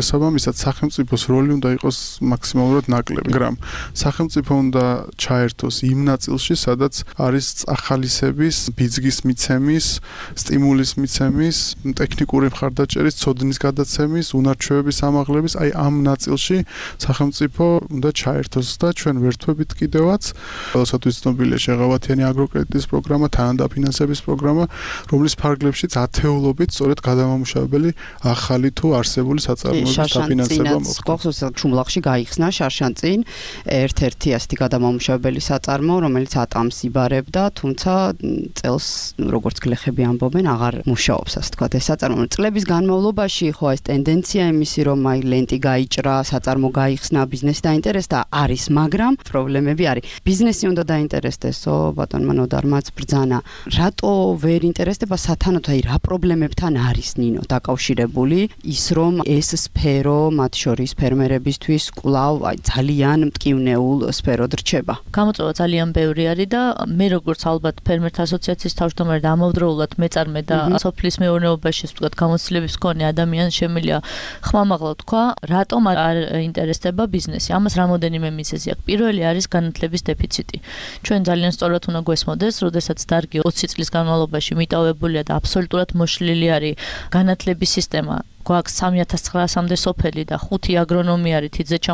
როდესაც სახელმწიფოს როლი უნდა იყოს მაქსიმალურად ნაკლები, მაგრამ სახელმწიფო უნდა ჩაერთოს იმ ნაწილში, სადაც არის ახალისების, ბიძგის მიცემის, სტიმულის მიცემის, ტექნიკური მხარდაჭერის, ცოდნის გადაცემის, უნარჩვევების ამაღლების, აი ამ ნაწილში სახელმწიფო უნდა ჩაერთოს და ჩვენ ვერთვებით კიდევაც, ყველასათვის ცნობილია შეღავათიანი აგროკრედიტის პროგრამა, თანადაფინანსების პროგრამა, რომლის ფარგლებშიც ათეულობით სწორედ გადამამუშავებელი ახალი თუ არსებული საწარმოების დაფინანსება მოხდა. გახსოვს ჩუმლახში გაიხსნა შარშანწინ ერთ-ერთი ასეთი გადამამუშავებელი საწარმო, რომელიც ატამს იბარებდა, თუმცა წელს როგორც გლეხები ამბობენ, აღარ მუშაობს, ასე თქვა. ეს საწარმო წლების განმავლობაში ხო ეს ტენდენცია იმისი, რომ აი ლენტი გაიჭრა, საწარმო გაიხსნა, ბიზნესი დაინტერესდა, არის, მაგრამ პრობლემები არის. ბიზნესი უნდა დაინტერესდესო, ბატონმა ნოდარმაც ბრძანა. რატო ვერ ინტერესდება სათანადო, აი რა პრობლემებთან არის ნინო დაკავშირებული ის, რომ ეს სფერო, მათ შორის ფერმერებისთვის კვლავ აი ძალიან მტკივნეულ სფეროდ რჩება. გამოწვევა ძალიან ბევრი არის და მე როგორც ალბათ ფერმერთა ასოციაციის თავმჯდომარე და ამავდროულად მეწარმე და სოფლის მეურნეობაში ვთქვათ გამოცდილების მქონე ადამიანს შემიძლია ხმამაღლა თქვა, რატომ არ ინტერესდება ბიზნესი. ამას რამოდენიმე მიზეზი აქვს. პირველი არის განათლების დეფიციტი. ჩვენ ძალიან სწორად უნდა გვესმოდეს, როდესაც დარგი 20 წლის განმავლობაში მიტოვებულია და აბსოლუტურად მოშლილი არის განათლების სისტემა. გვაქვს 3900-მდე სოფელი და 5 აგრონომი არის,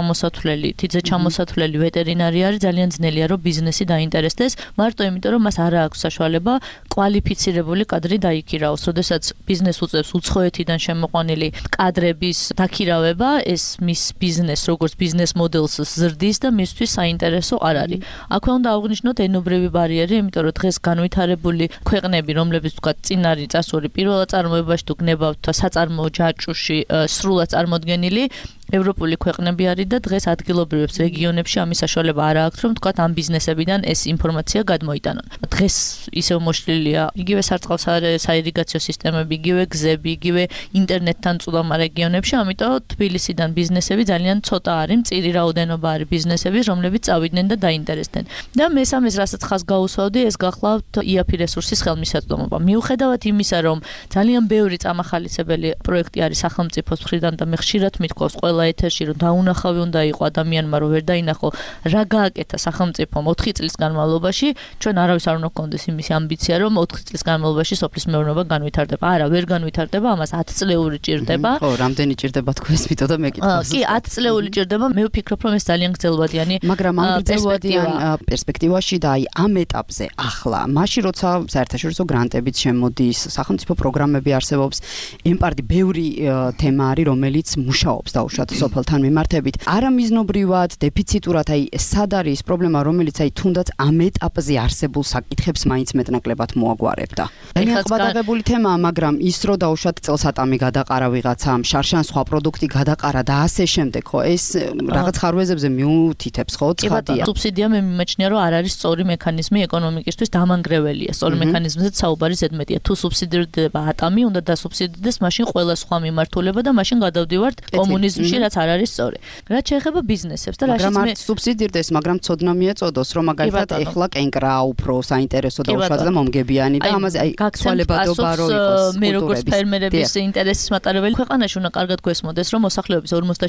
თიძე ჩამოსათვლელი ვეტერინარი არის, ძალიან ძნელია რომ ბიზნესი დაინტერესდეს, მარტო იმიტომ რომ მას არ აქვს საშუალება კვალიფიცირებული კადრი დაიქირაოს. როდესაც ბიზნეს უწევს უცხოეთიდან შემოყვანილი კადრების დაქირავება, ეს მის ბიზნეს როგორც ბიზნეს მოდელს ზრდის და მისთვის საინტერესო არ არის. აქვე უნდა აღვნიშნოთ ენობრივი ბარიერი, იმიტომ რომ დღეს განვითარებული ქვეყნები, რომლებიც ვთქვათ წინ არის წასული პირველ აწარმოებაში თუ გნებავთ საწარმოო ჯაჭვში სრულად წარმოდგენილი ევროპული ქვეყნები არის და დღეს ადგილობრივებს რეგიონებში ამის საშუალება არ აქვს, რომ თქვათ ამ ბიზნესებიდან ეს ინფორმაცია გადმოიტანონ. დღეს ისევ მოშლილია იგივე სარწყავ საირიგაციო სისტემები, იგივე გზები, იგივე ინტერნეტთან წვდომა რეგიონებში, ამიტომ თბილისიდან ბიზნესები ძალიან ცოტა არის, მწირი რაოდენობა არის ბიზნესების, რომლებიც წავიდნენ და დაინტერესდნენ. და მესამეს, რასაც ხაზს გაუსვავდი, ეს გახლავთ IAPI რესურსის ხელმისაწვდომობა. მიუხედავად იმისა, რომ ძალიან ბევრი წამახალისებელი პროექტი არის სახელმწიფოს მხრიდან და მე ხშირად მithქვავს ეთერში რომ დაუნახავი უნდა იყო ადამიანმა რომ ვერ დაინახო რა გააკეთა სახელმწიფომ 4 წლის განმავლობაში ჩვენ არავის არ უნდა გქონდეს იმის ამბიცია რომ 4 წლის განმავლობაში სოფლის მეურნეობა განვითარდება. არა, ვერ განვითარდება, ამას 10 წლეული ჭირდება. ხო, რამდენი ჭირდება თქვენს მითო და მეკითხავს. კი, 10 წლეული ჭირდება. მე ვფიქრობ რომ ეს ძალიან გრძელვადიანი მაგრამ ამ გრძელვადიან პერსპექტივაში და აი ამ ეტაპზე ახლა მაშინ როცა საერთაშორისო გრანტებით შემოდის, სახელმწიფო პროგრამები არსებობს, ემპარდი ბევრი თემა არის რომელიც მუშაობს დაუშვათ სოფელთან მიმართებით. არამიზნობრივად, დეფიციტურად, აი სად არის პრობლემა, რომელიც აი თუნდაც ამ ეტაპზე არსებულ საკითხებს მაინც მეტნაკლებად მოაგვარებდა. ძალიან ყბადაღებული თემაა, მაგრამ ის რო დაუშვათ წელსატამი გადაყარა ვიღაცამ, შარშან სხვა პროდუქტი გადაყარა და ასე შემდეგ, ხო, ეს რაღაც ხარვეზებზე მიუთითებს, ხო, ცხადია. სუბსიდია მე მიმაჩნია, რომ არ არის სწორი მექანიზმი ეკონომიკისთვის დამანგრეველია. სწორი მექანიზმზე საუბარი ზედმეტია. თუ სუბსიდირდება ატამი, უნდა დასუბსიდირდეს მაშინ ყველა სხვა მიმართულება და მაშინ გადავდივართ კომუნიზმში, რაც არ არის სწორი. რაც შეეხება ბიზნესებს და რაშიც მე სუბსიდირდეს, მაგრამ ცოდნა მიეწოდოს, რომ მაგალითად ეხლა კენკრა უფრო საინტერესო დაუშვათ და მომგებიანი და ამაზე აი ცვალებადობა რო იყოს. მე როგორც ფერმერების ინტერესის მატარებელი ქვეყანაში უნდა კარგად გვესმოდეს, რომ მოსახლეობის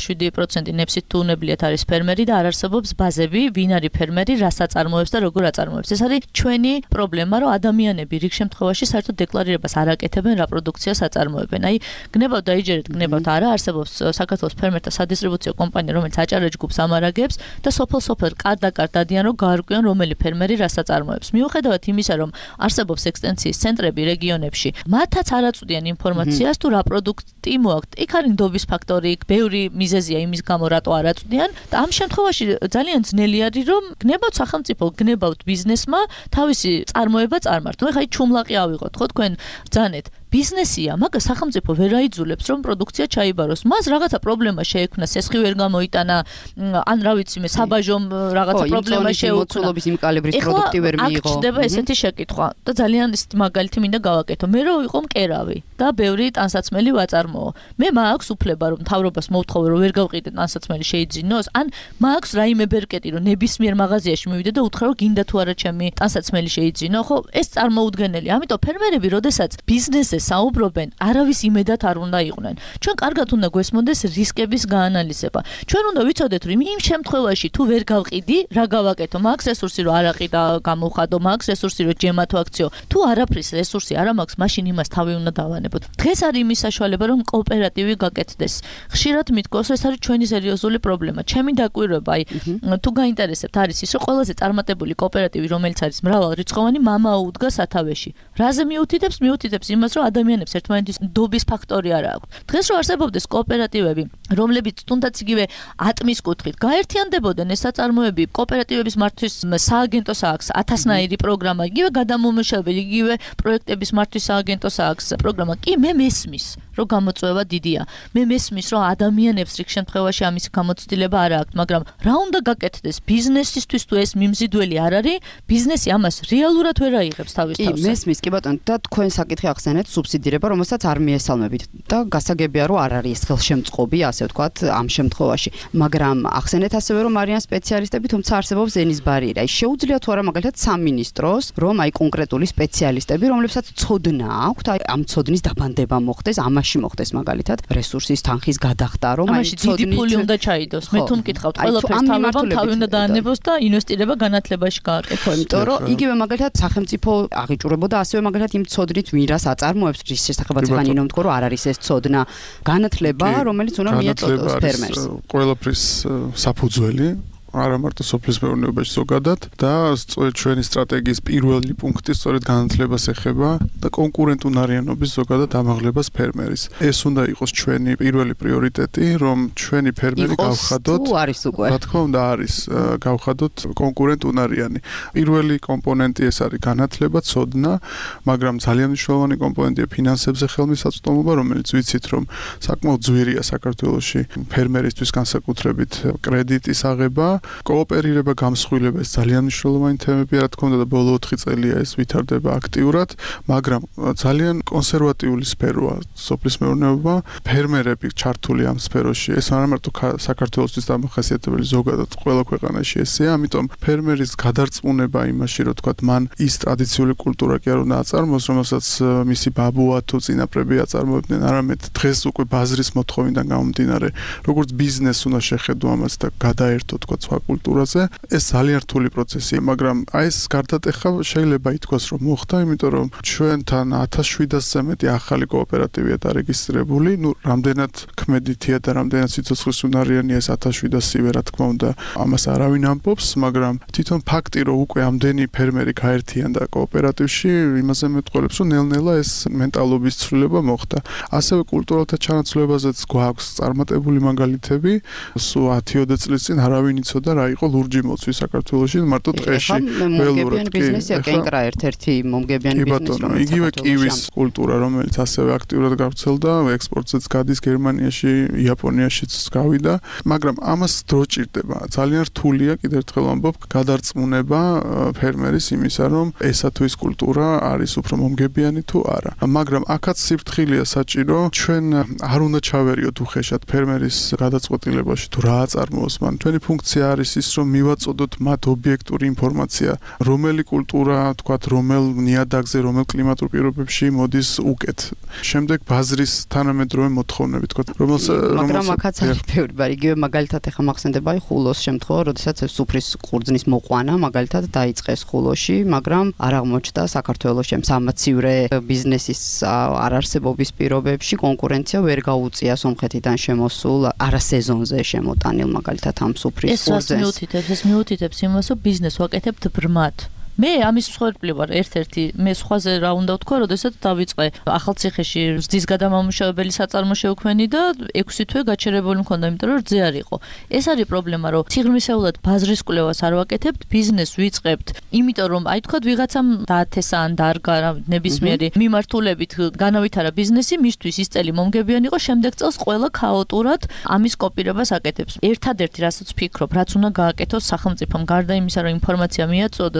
57% ნებსით თუ უნებლიეთ არის ფერმერი და არ არსებობს ბაზები, ვინ არის ფერმერი, რა საწარმოებს და როგორ აწარმოებს. ეს არის ჩვენი პრობლემა, რომ ადამიანები რიგ შემთხვევაში საერთოდ დეკლარირებას არ აკეთებენ რა პროდუქციას აწარმოებენ. აი გნებავთ დაიჯერეთ, გნებავთ, არა არსებობს საქართველოს ფერმერთა სადისტრიბუციო კომპანია, რომელიც აჭარა ჯგუფს ამარაგებს და სოფელ-სოფელ კარდ-კარდ დადიან, რომ გაარკვიონ რომელი ფერმერი რასაც აწარმოებს. მიუხედავად იმისა, რომ არსებობს ექსტენსიის ცენტრები რეგიონებში, მათაც არ აწვდიან ინფორმაციას თუ რა პროდუქტი მოაქვთ. იქ არის ნდობის ფაქტორი, ბევრი მიზეზია იმის გამო, რატო არ აწვდიან და ამ შემთხვევაში ძალიან ძნელი არის, რომ გნებავთ სახელმწიფო, გნებავთ ბიზნესმა თავისი წარმოება წარმართო. ეხლა ჩუმლაყი ავიღოთ, ხო თქვენ ბრძანეთ. ბიზნესია, მაგრამ სახელმწიფო ვერ აიძულებს რომ პროდუქცია ჩაიბაროს. მას რაღაცა პრობლემა შეექმნა, სესხი ვერ გამოიტანა, ან რა ვიცი მე, საბაჟომ რაღაცა პრობლემა შეექმნა. იმ კალიბრის პროდუქტი ვერ მიიღო. ხდება ესეთი შეკითხვა და ძალიან ის მაგალითი მინდა გავაკეთო. მე რო ვიყო მკერავი და ბევრი ტანსაცმელი ვაწარმოო. მე მაქვს უფლება რომ მთავრობას მოვთხოვე რომ ვერ გავყიდე ტანსაცმელი შეიძინოს, ან მაქვს რაიმე ბერკეტი რომ ნებისმიერ მაღაზიაში მივიდე და უთხრა რომ გინდა თუ არა ჩემი ტანსაცმელი შეიძინო, ხო? ეს წარმოუდგენელია. ამიტომ ფერმერები, როდესაც ბიზნესზე თემებზე საუბრობენ, არავის იმედად არ უნდა იყვნენ. ჩვენ კარგად უნდა გვესმოდეს რისკების გაანალიზება. ჩვენ უნდა ვიცოდეთ, რომ იმ შემთხვევაში თუ ვერ გავყიდი, რა გავაკეთო? მაქვს რესურსი რომ არ აყიდა, გამოვხადო, მაქვს რესურსი რომ ჯემათო აქციო. თუ არაფრის რესურსი არ მაქვს, მაშინ იმას თავი უნდა დავანებოთ. დღეს არის იმის საშუალება, რომ კოოპერატივი გაკეთდეს. ხშირად მიდგოს, ეს არის ჩვენი სერიოზული პრობლემა. ჩემი დაკვირვება, თუ გაინტერესებთ, არის ის, რომ ყველაზე წარმატებული კოოპერატივი, რომელიც არის მრავალრიცხოვანი, მამა უდგა სათავეში. რაზე მიუთითებს? მიუთითებს იმას, რომ ადამიანებს ერთმანეთის დობის ფაქტორი არ აქვს. დღეს რო არსებობდეს კოოპერატივები, რომლებიც თუნდაც იგივე ატმის კუთხით გაერთიანდებოდნენ ეს საწარმოები, კოოპერატივების მართვის სააგენტოს აქვს 1000-ნაირი პროგრამა, იგივე გადამომუშავებელი, იგივე პროექტების მართვის სააგენტოს აქვს პროგრამა. კი, მე მესმის, რომ გამოწვევა დიდია. მე მესმის, რომ ადამიანებს რიგ შემთხვევაში ამის გამოცდილება არ აქვს, მაგრამ რა უნდა გაკეთდეს ბიზნესისთვის თუ ეს მიმზიდველი არ არის, ბიზნესი ამას რეალურად ვერ აიღებს თავის თავზე. კი, მესმის, კი ბატონო, და თქვენ საკითხი ახსენეთ სუბსიდირება, რომელსაც არ მიესალმებით და გასაგებია, რომ არ არის ეს ხელშემწყობი, ასე ვთქვათ, ამ შემთხვევაში. მაგრამ ახსენეთ ასევე, რომ არიან სპეციალისტები, თუმცა არსებობს ენის ბარიერა. შეუძლია თუ არა მაგალითად სამინისტროს, რომ აი კონკრეტული სპეციალისტები, რომლებსაც ცოდნა აქვთ, აი ამ ცოდნის დაბანდება მოხდეს, ამაში მოხდეს მაგალითად რესურსის თანხის გადახდა, რომ აი ცოდნით დიდი ფული უნდა ჩაიდოს. მე თუ მკითხავთ, ყველაფერს თავი უნდა დაანებოს და ინვესტირება განათლებაში გააკეთოს. იმიტომ რომ იგივე მაგალითად სახელმწიფო აღიჭურებოდა ასევე მაგალითად იმ ცოდნით ვირას აწარმოებს, რის შესახებაც ხან ინომ თქვა, რომ არ არის ეს ცოდნა, განათლება, რომელიც უნდა მიეწოდოს ფერმერს. ყველაფრის საფუძველი არა მარტო სოფლის მეურნეობაში ზოგადად და ჩვენი სტრატეგიის პირველი პუნქტი სწორედ განათლებას ეხება და კონკურენტუნარიანობის ზოგადად ამაღლებას ფერმერის. ეს უნდა იყოს ჩვენი პირველი პრიორიტეტი, რომ ჩვენი ფერმერი გავხადოთ. რა თქმა უნდა არის, გავხადოთ კონკურენტუნარიანი. პირველი კომპონენტი ეს არის განათლება, ცოდნა, მაგრამ ძალიან მნიშვნელოვანი კომპონენტია ფინანსებზე ხელმისაწვდომობა, რომელიც ვიცით, რომ საკმაოდ ძვირია საქართველოში ფერმერისთვის განსაკუთრებით კრედიტის აღება. კოოპერირება, გამსხვილება ეს ძალიან მნიშვნელოვანი თემებია, რა თქმა უნდა და ბოლო 4 წელია ეს ვითარდება აქტიურად, მაგრამ ძალიან კონსერვატიული სფეროა სოფლის მეურნეობა, ფერმერები ჩართული ამ სფეროში. ეს არა მარტო საქართველოსთვის დამახასიათებელი, ზოგადად ყველა ქვეყანაში ესეა, ამიტომ ფერმერის გადარწმუნება იმაში, რომ თქვა მან ის ტრადიციული კულტურა კი არ უნდა აწარმოოს, რომელსაც მისი ბაბუა თუ წინაპრები აწარმოებდნენ, არამედ დღეს უკვე ბაზრის მოთხოვნიდან გამომდინარე, როგორც ბიზნეს უნდა შეხედო ამას და გადაერთო თქვა სხვა კულტურაზე. ეს ძალიან რთული პროცესია, მაგრამ აი ეს გარდატეხა შეიძლება ითქვას, რომ მოხდა, იმიტომ რომ ჩვენთან 1700-ზე მეტი ახალი კოოპერატივია დარეგისტრირებული, ნუ რამდენად ქმედითია და რამდენად სიცოცხლისუნარიანია ეს 1700-ივე, რა თქმა უნდა, ამას არავინ ამბობს, მაგრამ თვითონ ფაქტი, რომ უკვე ამდენი ფერმერი გაერთიანდა კოოპერატივში, იმაზე მეტყველებს, რომ ნელ-ნელა ეს მენტალობის ცვლილება მოხდა. ასევე კულტურალთა ჩანაცვლებაზეც გვაქვს წარმატებული მაგალითები, სულ 10-20 წლის წინ არავინ იცოდა რა იყო ლურჯი მოცვი საქართველოში, მარტო ტყეში ველურად ბიზნესია, კენკრა ერთ-ერთი მომგებიანი ბიზნესი, რომელიც იგივე კივის კულტურა, რომელიც ასევე აქტიურად გავრცელდა, ექსპორტზეც გადის გერმანიაში, იაპონიაშიც გავიდა, მაგრამ ამას დრო ჭირდება. ძალიან რთულია, კიდევ ერთხელ ვამბობ, გადარწმუნება ფერმერის იმისა, რომ ესა თუ ის კულტურა არის უფრო მომგებიანი თუ არა. მაგრამ აქაც სიფრთხილეა საჭირო, ჩვენ არ უნდა ჩავერიოთ უხეშად ფერმერის გადაწყვეტილებაში თუ რა აწარმოოს მან. ჩვენი ფუნქცია არის ის, რომ მივაწოდოთ მათ ობიექტური ინფორმაცია, რომელი კულტურა, თქვათ, რომელ ნიადაგზე, რომელ კლიმატურ პირობებში მოდის უკეთ. შემდეგ ბაზრის თანამედროვე მოთხოვნები, თქვათ, მაგრამ აქაც არის ბევრი ბარი, იგივე მაგალითად ახლა მახსენდება ხულოს შემთხვევა, როდესაც სუფრის ყურძნის მოყვანა მაგალითად დაიწყეს ხულოში, მაგრამ არ აღმოჩნდა საქართველოში ამ სამაცივრე ბიზნესის არარსებობის პირობებში კონკურენცია ვერ გაუწია სომხეთიდან შემოსულ არასეზონზე შემოტანილ მაგალითად ამ სუფრის ყურძენს. ეს მიუთითებს იმას, რომ ბიზნესს ვაკეთებთ ბრმად. მე ამის მსხვერპლი ვარ, ერთ-ერთი მე სხვაზე რა უნდა ვთქვა, როდესაც დავიწყე ახალციხეში რძის გადამამუშავებელი საწარმო შევქმნი და 6 თვე გაჩერებული მქონდა, იმიტომ რომ რძე არ იყო. ეს არის პრობლემა, რომ სიღრმისეულად ბაზრის კვლევას არ ვაკეთებთ, ბიზნესს ვიწყებთ, იმიტომ რომ აი თქვა ვიღაცამ დაათესა ან დაარგა ნებისმიერი მიმართულებით განავითარა ბიზნესი, მისთვის ის წელი მომგებიანი იყო, შემდეგ წელს ყველა ქაოტურად ამის კოპირებას აკეთებს. ერთადერთი რასაც ვფიქრობ, რაც უნდა გააკეთოს სახელმწიფომ, გარდა იმისა, რომ ინფორმაცია მიაწოდოს, ეს არის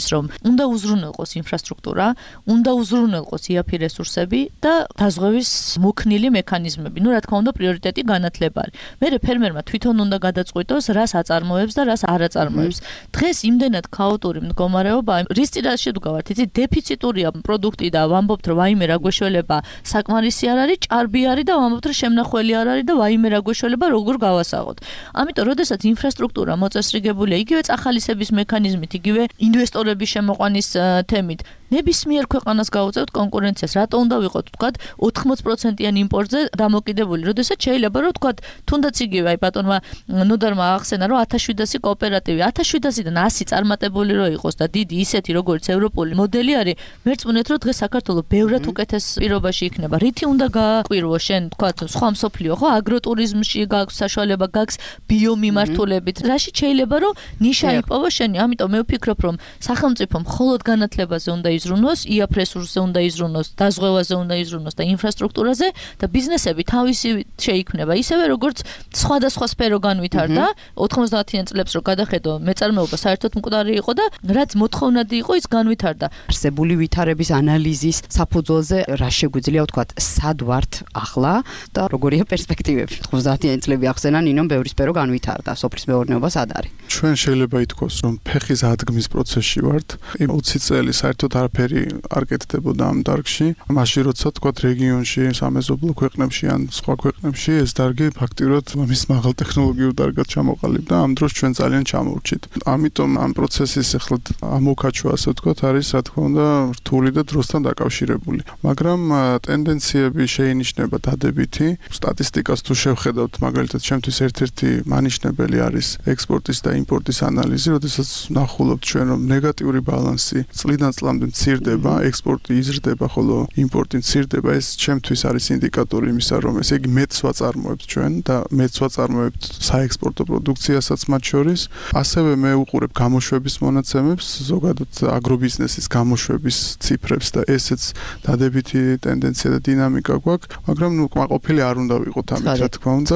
იმისთვის, რომ უნდა უზრუნველყოს ინფრასტრუქტურა, უნდა უზრუნველყოს იაფი რესურსები და დაზღვევის მოქნილი მექანიზმები. რა თქმა უნდა, პრიორიტეტი განათლება არის. მერე ფერმერმა თვითონ უნდა გადაწყვიტოს, რას აწარმოებს და რას არ აწარმოებს. დღეს იმდენად ქაოტური მდგომარეობა, რის წინაშე შედგავართ, იცი, დეფიციტურია პროდუქტი და ვამბობთ, რომ ვაიმე რა გვეშველება, საკმარისი არ არის, ჭარბი არის და ვამბობთ, რომ შემნახველი არ არის და ვაიმე რა გვეშველება, როგორ გავასაღოთ. ამიტომ, როდესაც ინფრასტრუქტურა მოწესრიგებულია, იგივე წახალისების მექანიზმით, იგივე ინვესტორების შემოყვანის თემით, ნებისმიერ ქვეყანას გაუწევთ კონკურენციას. რატო უნდა ვიყოთ, თქვათ, 80%-იან იმპორტზე დამოკიდებული, როდესაც შეიძლება რომ თქვათ, თუნდაც იგივე, აი ბატონმა ნოდარმა ახსენა, რომ 1700 კოოპერატივი, 1700-დან 100 წარმატებული რო იყოს და დიდი ისეთი როგორც ევროპული მოდელი არის, მერწმუნეთ რომ დღეს საქართველოს ბევრად უკეთეს პირობაში იქნება. რითი უნდა გააკვირვო შენ, თქვათ, სხვა მსოფლიო, ხო, აგროტურიზმში გაქვს საშუალება, გაქვს ბიომიმართულებით. რაშიც შეიძლება რომ ნიშა იპოვო შენი. ამიტომ მე ვფიქრობ, რომ სახელმწიფო მხოლოდ განათლებაზე უნდა იზრუნოს, იაფ რესურსზე უნდა იზრუნოს, დაზღვევაზე უნდა იზრუნოს და ინფრასტრუქტურაზე და ბიზნესები თავისი შეიქმნება. ისევე როგორც სხვადასხვა სფერო განვითარდა 90-იან წლებს რო გადახედო, მეწარმეობა საერთოდ მკვდარი იყო და რაც მოთხოვნადი იყო, ის განვითარდა. არსებული ვითარების ანალიზის საფუძველზე რა შეგვიძლია ვთქვათ, სად ვართ ახლა და როგორია პერსპექტივები? 90-იან წლები ახსენა ნინომ ბევრი სფერო განვითარდა, სოფლის მეურნეობა სად არის? ჩვენ შეიძლება ითქვას, რომ ფეხის ადგმის პროცესში ვართ. 20 წელი საერთოდ არაფერი არ კეთდებოდა ამ დარგში. მაშინ როცა თქვათ რეგიონში, სამეზობლო ქვეყნებში ან სხვა ქვეყნებში ეს დარგი ფაქტიურად მის მაღალ ტექნოლოგიურ დარგად ჩამოყალიბდა. ამ დროს ჩვენ ძალიან ჩამოვრჩით. ამიტომ ამ პროცესის ახლა ამოქაჩვა, ასე ვთქვათ, არის რა თქმა უნდა რთული და დროსთან დაკავშირებული. მაგრამ ტენდენციები შეინიშნება დადებითი. სტატისტიკას თუ შევხედავთ, მაგალითად, ჩემთვის ერთ-ერთი მანიშნებელი არის ექსპორტის და იმპორტის ანალიზი, როდესაც ნახულობთ ჩვენ, რომ ნეგატიური ბალანსი წლიდან წლამდე მცირდება, ექსპორტი იზრდება, ხოლო იმპორტი მცირდება. ეს ჩემთვის არის ინდიკატორი იმისა, რომ ესე იგი მეტს ვაწარმოებთ ჩვენ და მეტს ვაწარმოებთ საექსპორტო პროდუქციასაც მათ შორის. ასევე მე ვუყურებ გამოშვების მონაცემებს, ზოგადად აგრობიზნესის გამოშვების ციფრებს და ესეც დადებითი ტენდენცია და დინამიკა გვაქვს, მაგრამ ნუ კმაყოფილი არ უნდა ვიყოთ ამით, რა თქმა უნდა.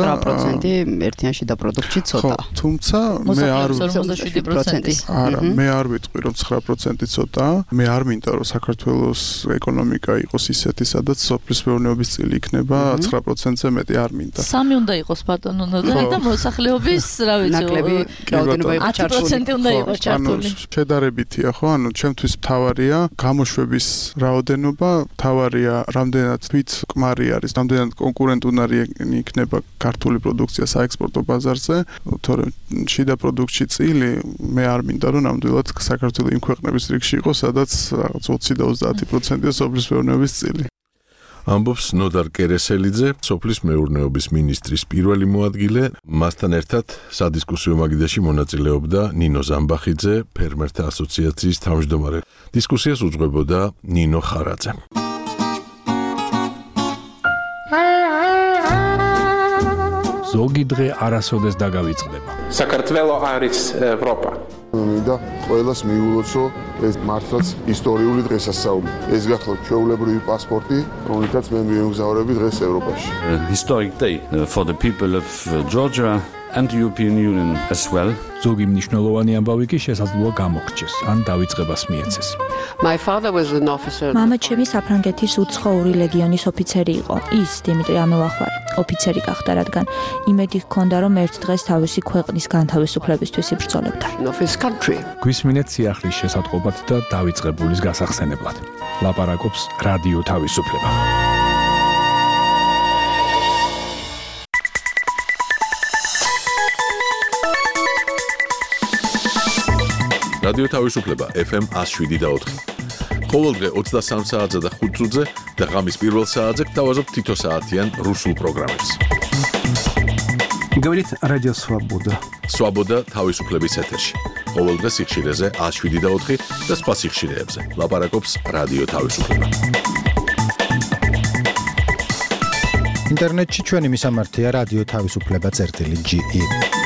9% ერთიანში და პროდუქტში ცოტა. თუმცა მე არ 47%. არა, მე არ ვიტყვი რომ 9% ცოტაა. მე არ მინდა რომ საქართველოს ეკონომიკა იყოს ისეთი, სადაც სოფლის მეურნეობის წილი იქნება 9%-ზე მეტი არ მინდა. 3 უნდა იყოს ბატონო და მოსახლეობის, რა ვიცი, ნაკლები რაოდენობა იყოს ჩართული. 10% უნდა იყოს ჩართული. შედარებითია, ხო? ანუ ჩემთვის მთავარია გამოშვების რაოდენობა, მთავარია რამდენად თვით კმარი არის, რამდენად კონკურენტუნარი იქნება ქართული პროდუქცია საექსპორტო ბაზარზე, თორემ შიდა პროდუქტში წილი მე არ მინდა რომ ნამდვილად საქართველოს იმ ქვეყნების რიგში იყოს, სადაც რაღაც 20 და 30%-ია სოფლის მეურნეობის წილი. ამბობს ნოდარ კერესელიძე, სოფლის მეურნეობის მინისტრის პირველი მოადგილე. მასთან ერთად სადისკუსიო მაგიდაში მონაწილეობდა ნინო ზამბახიძე, ფერმერთა ასოციაციის თავმჯდომარე. დისკუსიას უძღვებოდა ნინო ხარაძე. ზოგი დღე არასოდეს დაგავიწყდება. საქართველო არის ევროპა. მინდა ყველას მიულოცო ეს მართლაც ისტორიული დღესასწაული. ეს გახლავთ ჩვეულებრივი პასპორტი, რომელთაც მე მიემგზავრები დღეს ევროპაში. Historic day for the people of Georgia and the European Union as well. ზოგი მნიშვნელოვანი ამბავი კი შესაძლოა გამოგრჩეს, ან დავიწყებას მიეცეს. My father was an officer. მამა ჩემი საფრანგეთის უცხოური ლეგიონის ოფიცერი იყო. ის დიმიტრი ამელახვარი ოფიცერი გახდა, რადგან იმედი ჰქონდა, რომ ერთ დღეს თავისი ქვეყნის განთავისუფლებისთვის იბრძოლებდა. გვისმინეთ სიახლის შესატყობად და დავიწყებულის გასახსენებლად. ლაპარაკობს რადიო თავისუფლება. რადიო თავისუფლება FM 107.4. ყოველდღე 23 საათზე და 5 წუთზე და ღამის პირველ საათზე გთავაზობთ თითო საათიან რუსულ პროგრამებს. Говорит Радио Свобода. Свобода თავისუფლების ეთერში. ყოველდღე სიხშირეზე 107.4 და სხვა სიხშირეებზე. ლაპარაკობს რადიო თავისუფლება. ინტერნეტში ჩვენი მისამართია რადიო თავისუფლება.ge.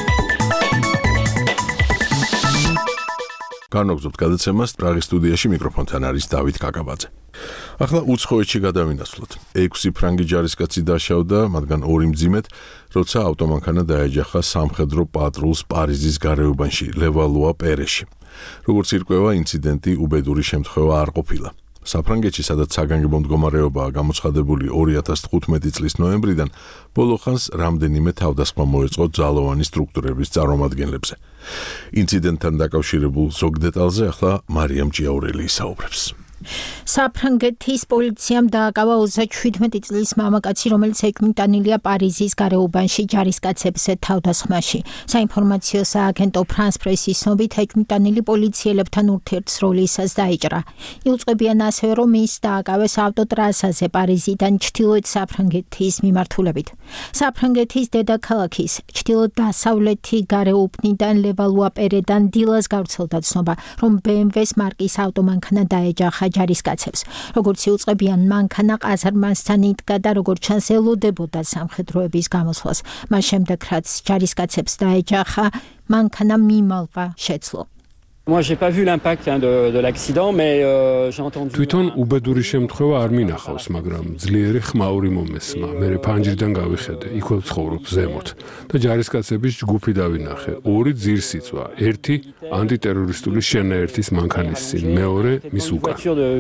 განაგზობთ გადაცემას პრაღის სტუდიაში მიკროფონთან არის დავით კაკაბაძე. ახლა უცხოეთში გადავინაცვლოთ. 6 ფრანგი ჯარისკაცი დაშავდა, მათგან 2 მძიმედ, როცა ავტომანქანა დაეჯახა სამხედრო პატრულს პარიზის გარეუბანში, ლევალუა პერეში. როგორც ირკვევა, ინციდენტი უბედური შემთხვევა არ ყოფილა. საფრანგეთში, სადაც საგანგებო მდგომარეობაა გამოცხადებული 2015 წლის ნოემბრიდან, ბოლო ხანს რამდენიმე თავდასხმა მოეწყო ძალოვანი სტრუქტურების წარმომადგენლებზე. ინციდენტთან დაკავშირებულ ზოგ დეტალზე ახლა მარიამ ჭიაურელი ისაუბრებს. საფრანგეთის პოლიციამ დააკავა 37 წლის მამაკაცი, რომელიც ეკმიტანილია პარიზის გარეუბანში ჯარისკაცებს თავდასხმაში. საინფორმაციო სააგენტო ფრანს პრესის ცნობით, ეკმიტანილი პოლიციელებთან ურთიერთსროლისას დაიჭრა. იუწყებიან ასევე, რომ ის დააკავეს ავტოტრასაზე პარიზიდან ჩრდილოეთ საფრანგეთის მიმართულებით. საფრანგეთის დედაქალაქის ჩრდილო-დასავლეთი გარეუბნიდან ლევალუა-პერედან დილას გავრცელდა ცნობა, რომ BMW-ს მარკის ავტომანქანა დაეჯახა ჯარისკაცებს. როგორც იუწყებიან, მანქანა ყაზარმასთან იდგა და როგორც ჩანს, ელოდებოდა სამხედროების გამოსვლას. მას შემდეგ, რაც ჯარისკაცებს დაეჯახა, მანქანა მიმალვა შეძლო. Moi, j'ai pas vu l'impact de l'accident, mais j'ai entendu. თვითონ უბედური შემთხვევა არ მინახავს, მაგრამ ძლიერი ხმაური მომესმა. მე ფანჯრიდან გავიხედე, იქვე ვცხოვრობ ზემოთ და ჯარისკაცების ჯგუფი დავინახე. ორი ძირსიწვა, ერთი ანტიტერორისტული შენაერთის მანქანის წინ, მეორე მის უკან.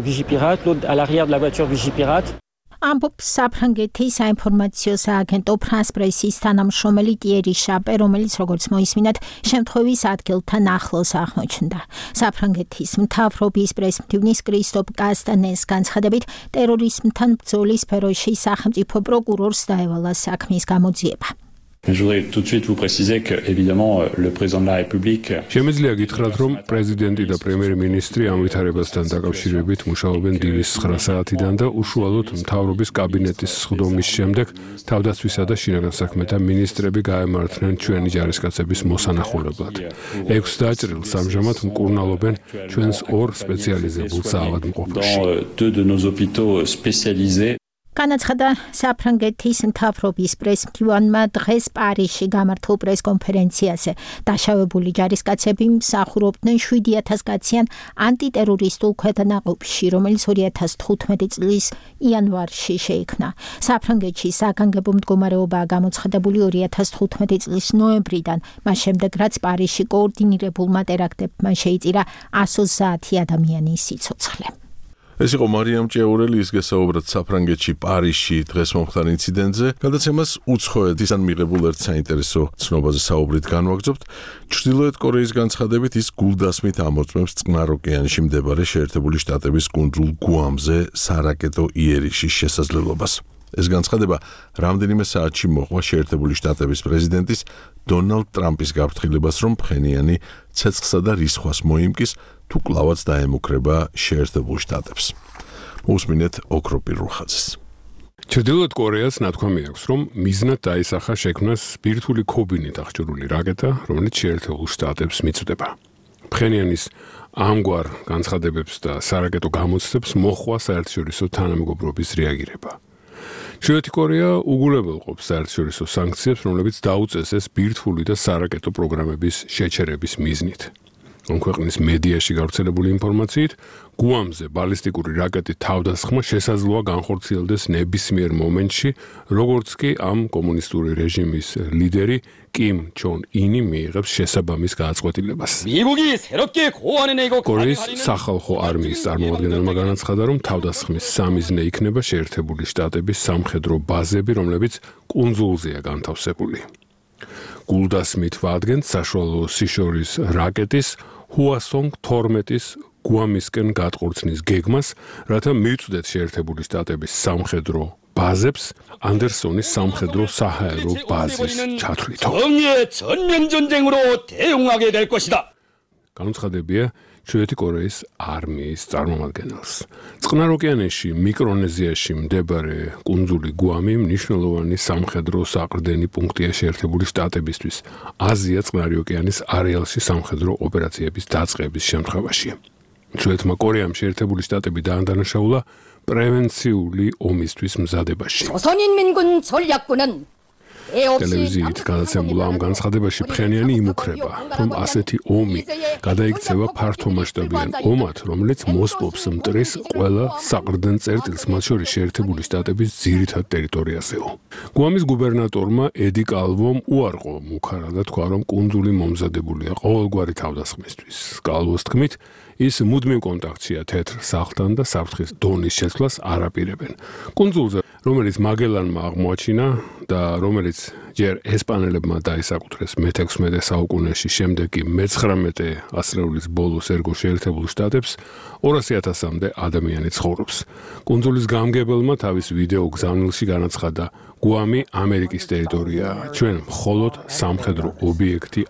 ამბობს საფრანგეთის საინფორმაციო სააგენტო ფრანს პრესის თანამშრომელი ტიერი შაპე, რომელიც როგორც მოისმინათ, შემთხვევის ადგილთან ახლოს აღმოჩნდა. საფრანგეთის მთავრობის პრესმდივნის კრისტოპ კასტანეს განცხადებით, ტერორიზმთან ბრძოლის სფეროში სახელმწიფო პროკურორს დაევალა საქმის გამოძიება. Je voudrais tout de suite vous préciser que, évidemment, le président de la République. შემიძლია გითხრათ, რომ პრეზიდენტი და პრემიერ-მინისტრი ამ ვითარებასთან დაკავშირებით მუშაობენ დილის 9 საათიდან და უშუალოდ მთავრობის კაბინეტის სხდომის შემდეგ თავდაცვისა და შინაგან საქმეთა მინისტრები გაემართნენ ჩვენი ჯარისკაცების მოსანახულებლად. 6 დაჭრილს ამჟამად მკურნალობენ ჩვენს ორ სპეციალიზებულ საავადმყოფოში. Deux de nos hôpitaux spécialisés. განაცხადა საფრანგეთის მთავრობის პრესმდივანმა დღეს პარიზში გამართულ პრესკონფერენციაზე. დაშავებული ჯარისკაცები მსახურობდნენ 7000 კაციან ანტიტერორისტულ ქვედანაყოფში, რომელიც 2015 წლის იანვარში შეიქმნა. საფრანგეთში საგანგებო მდგომარეობაა გამოცხადებული 2015 წლის ნოემბრიდან, მას შემდეგ რაც პარიზში კოორდინირებულმა ტერაქტებმა შეიწირა 130 ადამიანის სიცოცხლე. ეს იყო მარიამ ჭიაურელი, ის გესაუბრათ საფრანგეთში პარიზში დღეს მომხდარ ინციდენტზე. გადაცემას უცხოეთიდან მიღებულ ერთ საინტერესო ცნობაზე საუბრით განვაგრძობთ. ჩრდილოეთ კორეის განცხადებით, ის გულდასმით ამოწმებს წყნარ ოკეანეში მდებარე შეერთებული შტატების კუნძულ გუამზე სარაკეტო იერიშის შესაძლებლობას. ეს განცხადება რამდენიმე საათში მოჰყვა შეერთებული შტატების პრეზიდენტის დონალდ ტრამპის გაფრთხილებას, რომ ფხენიანი ცეცხლსა და რისხვას მოიმკის, თუ კლავაც დაემუქრება შეერთებულ შტატებს. მოусმინეთ ოქროპირ რუხაძეს. ჩრდილოეთ კორეას ნათქვამი აქვს, რომ მიზნად დაისახა შექმნას ბირთვული ქობინით აღჭურვილი რაკეტა, რომელიც შეერთებულ შტატებს მიწვდება. ფხენიანის ამგვარ განცხადებებს და სარაკეტო გამოცდებს მოჰყვა საერთაშორისო თანამეგობრობის რეაგირება. ჩრდილოეთი კორეა უგულებელყოფს საერთაშორისო სანქციებს, რომლებიც დაუწეს ეს ბირთვული და სარაკეტო პროგრამების შეჩერების მიზნით. ქვეყნის მედიაში გავრცელებული ინფორმაციით, გუამზე ბალისტიკური რაკეტით თავდასხმა შესაძლოა განხორციელდეს ნებისმიერ მომენტში, როგორც კი ამ კომუნისტური რეჟიმის ლიდერი კიმ ჩონ ინი მიიღებს შესაბამის გადაწყვეტილებას. კორეის სახალხო არმიის წარმომადგენელმა განაცხადა, რომ თავდასხმის სამიზნე იქნება შეერთებული შტატების სამხედრო ბაზები, რომლებიც კუნძულზეა განთავსებული. გულდასმით ვადგენთ საშუალო სიშორის რაკეტის ჰუასონგ 12-ის გუამისკენ გატყორცნის გეგმას, რათა მივწვდეთ შეერთებული შტატების სამხედრო ბაზებს ანდერსონის სამხედრო საჰაერო ბაზის ჩათვლით. განუცხადებია ჩრდილოეთი კორეის არმიის წარმომადგენელს. წყნარ ოკეანეში მიკრონეზიაში მდებარე კუნძული გუამი მნიშვნელოვანი სამხედრო საყრდენი პუნქტია შეერთებული შტატებისთვის აზია წყნარი ოკეანის არეალში სამხედრო ოპერაციების დაწყების შემთხვევაში. ჩრდილოეთმა კორეამ შეერთებული შტატები დაანდანაშაულა პრევენციული ომისთვის მზადებაში. ტელევიზიით გადაცემულ ამ განცხადებაში ფრენიანი იმუქრება, რომ ასეთი ომი გადაიქცევა ფართომასშტაბიან ომად, რომელიც მოსპობს მტრის ყველა საყრდენ წერტილს, მათ შორის შეერთებული შტატების ძირითად ტერიტორიაზეო. გუამის გუბერნატორმა ედი კალვომ უარყო მუქარა და თქვა, რომ კუნძული მომზადებულია ყოველგვარი თავდასხმისთვის. კალვოს თქმით, ის მუდმივ კონტაქტშია თეთრ სახლთან და საფრთხის დონის შეცვლას არ აპირებენ. კუნძულზე, რომელიც მაგელანმა აღმოაჩინა და რომელიც ჯერ ესპანელებმა დაისაკუთრეს მე-16 საუკუნეში, შემდეგ კი მე-19 ასწლეულის ბოლოს ერგო შეერთებულ შტატებს 200,000-მდე ადამიანი ცხოვრობს. კუნძულის გამგებელმა თავის ვიდეო გზავნილში განაცხადა: გუამი ამერიკის ტერიტორიაა, ჩვენ მხოლოდ სამხედრო ობიექტი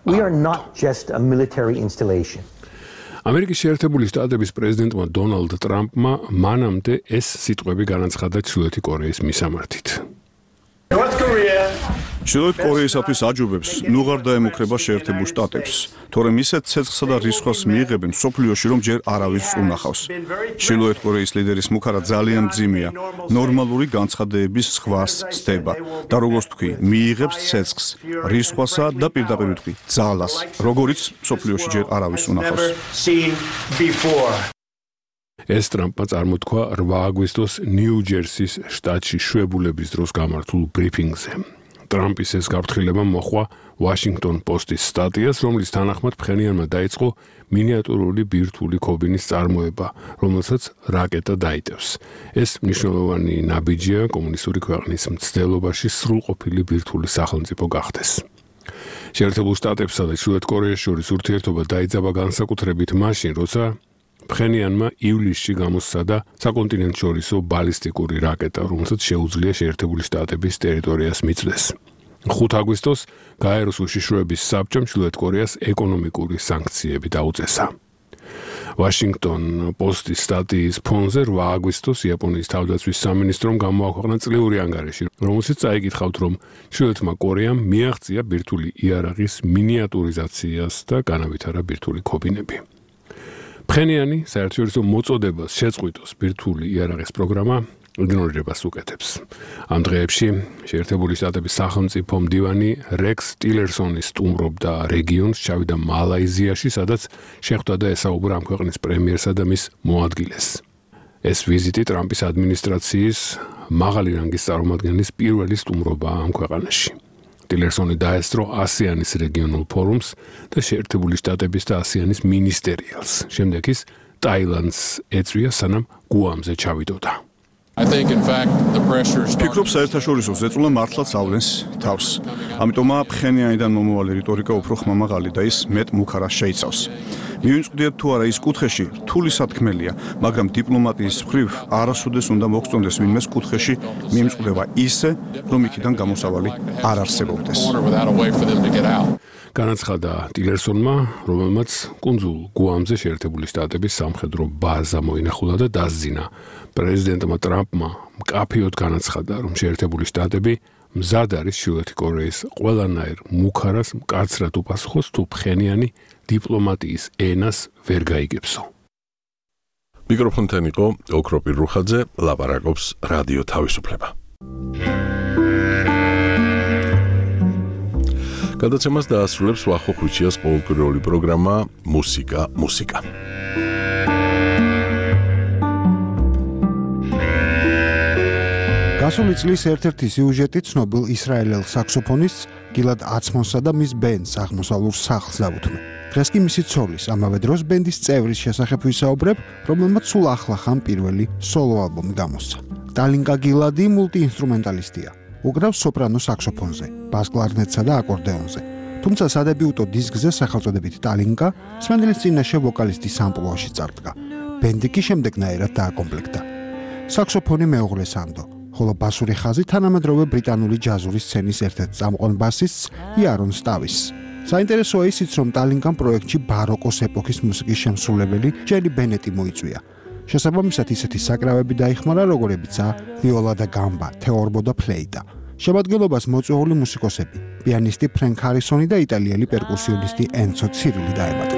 ამერიკის შეერთებული შტატების პრეზიდენტმა დონალდ ტრამპმა მანამდე ეს სიტყვები განაცხადა ჩრდილოეთი კორეის მისამართით. ჩრდილოეთ კორეისათვის აჯობებს ნუღარ დაემუქრება შეერთებულ შტატებს, თორემ ისეთ ცეცხლსა და რისხვას მიიღებენ სოფლიოში, რომ ჯერ არავის უნახავს. ჩრდილოეთ კორეის ლიდერის მუქარა ძალიან მძიმეა, ნორმალური განცხადებების ზღვას სდება და როგორც თქვი, მიიღებს ცეცხლს, რისხვასა და პირდაპირ ვთქვი, ძალას, როგორიც სოფლიოში ჯერ არავის უნახავს. ეს ტრამპმა წარმოთქვა 8 აგვისტოს ნიუ-ჯერსის შტატში შვებულების დროს გამართულ ბრიფინგზე. ტრამპის ეს გაფრთხილება მოხვა Washington Post-ის სტატიას, რომლის თანახმად ფრენიანმა დაიწყო მინიატურული ბირთვული ქობინის წარმოება, რომელსაც რაკეტა დაიტევს. ეს მნიშვნელოვანი ნაბიჯია კომუნისტური ქვეყნის მცდელობაში სრულყოფილი ბირთვული სახელმწიფო გახდეს. შეერთებულ შტატებსა და ჩრდილოეთ კორეას შორის ურთიერთობა დაიძაბა განსაკუთრებით მაშინ, როცა ფრენიანმა ივლისში გამოსცადა საკონტინენტშორისო ბალისტიკური რაკეტა, რომელსაც შეუძლია შეერთებული შტატების ტერიტორიას მიწვდეს. 5 აგვისტოს გაეროს უშიშროების საბჭომ ჩრდილოეთ კორეას ეკონომიკური სანქციები დაუწესა. Washington Post-ის სტატიის ფონზე 8 აგვისტოს იაპონიის თავდაცვის სამინისტრომ გამოაქვეყნა წლიური ანგარიში, რომელშიც წაიკითხავთ, რომ ჩრდილოეთმა კორეამ მიაღწია ბირთვული იარაღის მინიატურიზაციას და განავითარა ბირთვული ქობინები. ფრენიანი საერთაშორისო მოწოდებას შეწყვიტოს ბირთვული იარაღის პროგრამა იგნორირებას უკეთებს. ამ დღეებში შეერთებული შტატების სახელმწიფო მდივანი რექს ტილერსონი სტუმრობდა რეგიონს, ჩავიდა მალაიზიაში, სადაც შეხვდა და ესაუბრა ამ ქვეყნის პრემიერსა და მის მოადგილეს. ეს ვიზიტი ტრამპის ადმინისტრაციის მაღალი რანგის წარმომადგენლის პირველი სტუმრობაა ამ ქვეყანაში. ტილერსონი დაესწრო ASEAN-ის რეგიონულ ფორუმს და შეერთებული შტატების და ASEAN-ის მინისტერიალს. შემდეგ ის ტაილანდს ეწვია, სანამ გუამზე ჩავიდოდა. ფიქრობ საერთაშორისო ზეწოლა მართლაც ავლენს თავს. ამიტომაა ფრენიანიდან მომავალი რიტორიკა უფრო ხმამაღალი და ის მეტ მუქარას შეიცავს. მივიმწყდიეთ თუ არა ის კუთხეში რთული სათქმელია, მაგრამ დიპლომატიის მხრივ არასოდეს უნდა მოხსნდეს ვინმეს კუთხეში მიმწყდება ისე, რომ იქიდან გამოსავალი არ არსებობდეს. განაცხადა ტილერსონმა, რომელმაც კუნძულ გუამზე შეერთებული შტატების სამხედრო ბაზა მოინახულა და დასძინა. პრეზიდენტმა ტრამპმა მკაფიოდ განაცხადა, რომ შეერთებული შტატები მზად არის ჩრდილოეთი კორეის ყველანაირ მუქარას მკაცრად უპასუხოს, თუ ფრენიანი დიპლომატიის ენას ვერ გაიგებსო. მიკროფონთან იყო ოქროპირ რუხაძე, ლაპარაკობს რადიო თავისუფლება. გადაცემას დაასრულებს ვახო ხუჩიას ყოველკვირეული პროგრამა მუსიკა. გასული წლის ერთ-ერთი სიუჟეტი ცნობილ ისრაელელ საქსოფონისტს გილად აცმონსა და მის ბენდს აღმოსავლურ სახლს დაუთმე. დღეს კი მისი ცოლის, ამავე დროს ბენდის წევრის შესახებ ვისაუბრებ, რომელმაც სულ ახლახან პირველი სოლო ალბომი გამოსცა. ტალინკა გილადი მულტიინსტრუმენტალისტია. უკრავს სოპრანო საქსოფონზე, ბას კლარნეტსა და აკორდეონზე. თუმცა სადებიუტო დისკზე სახელწოდებით ტალინკა სმენდელის წინაშე ვოკალისტის ამპლუაში წარდგა. ბენდი კი შემდეგნაირად დააკომპლექტა. საქსოფონი მეუღლე სანდო, ხოლო ბასური ხაზი თანამედროვე ბრიტანული ჯაზური სცენის ერთ-ერთ წამყვან ბასისტს იარონ სტავის. საინტერესოა ისიც, რომ ტალინკამ პროექტში ბაროკოს ეპოქის მუსიკის შემსრულებელი ჯერი ბენეტი მოიწვია. შესაბამისად ისეთი საკრავები დაიხმარა, როგორებიცაა ვიოლა და გამბა, თეორბო და ფლეიტა. შემადგენლობას მოწვეული მუსიკოსები, პიანისტი ფრენკ ჰარისონი და იტალიელი პერკუსიონისტი ენცო ცირილი დაემატა.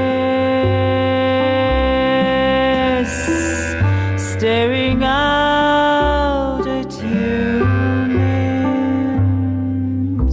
Staring out at you, man.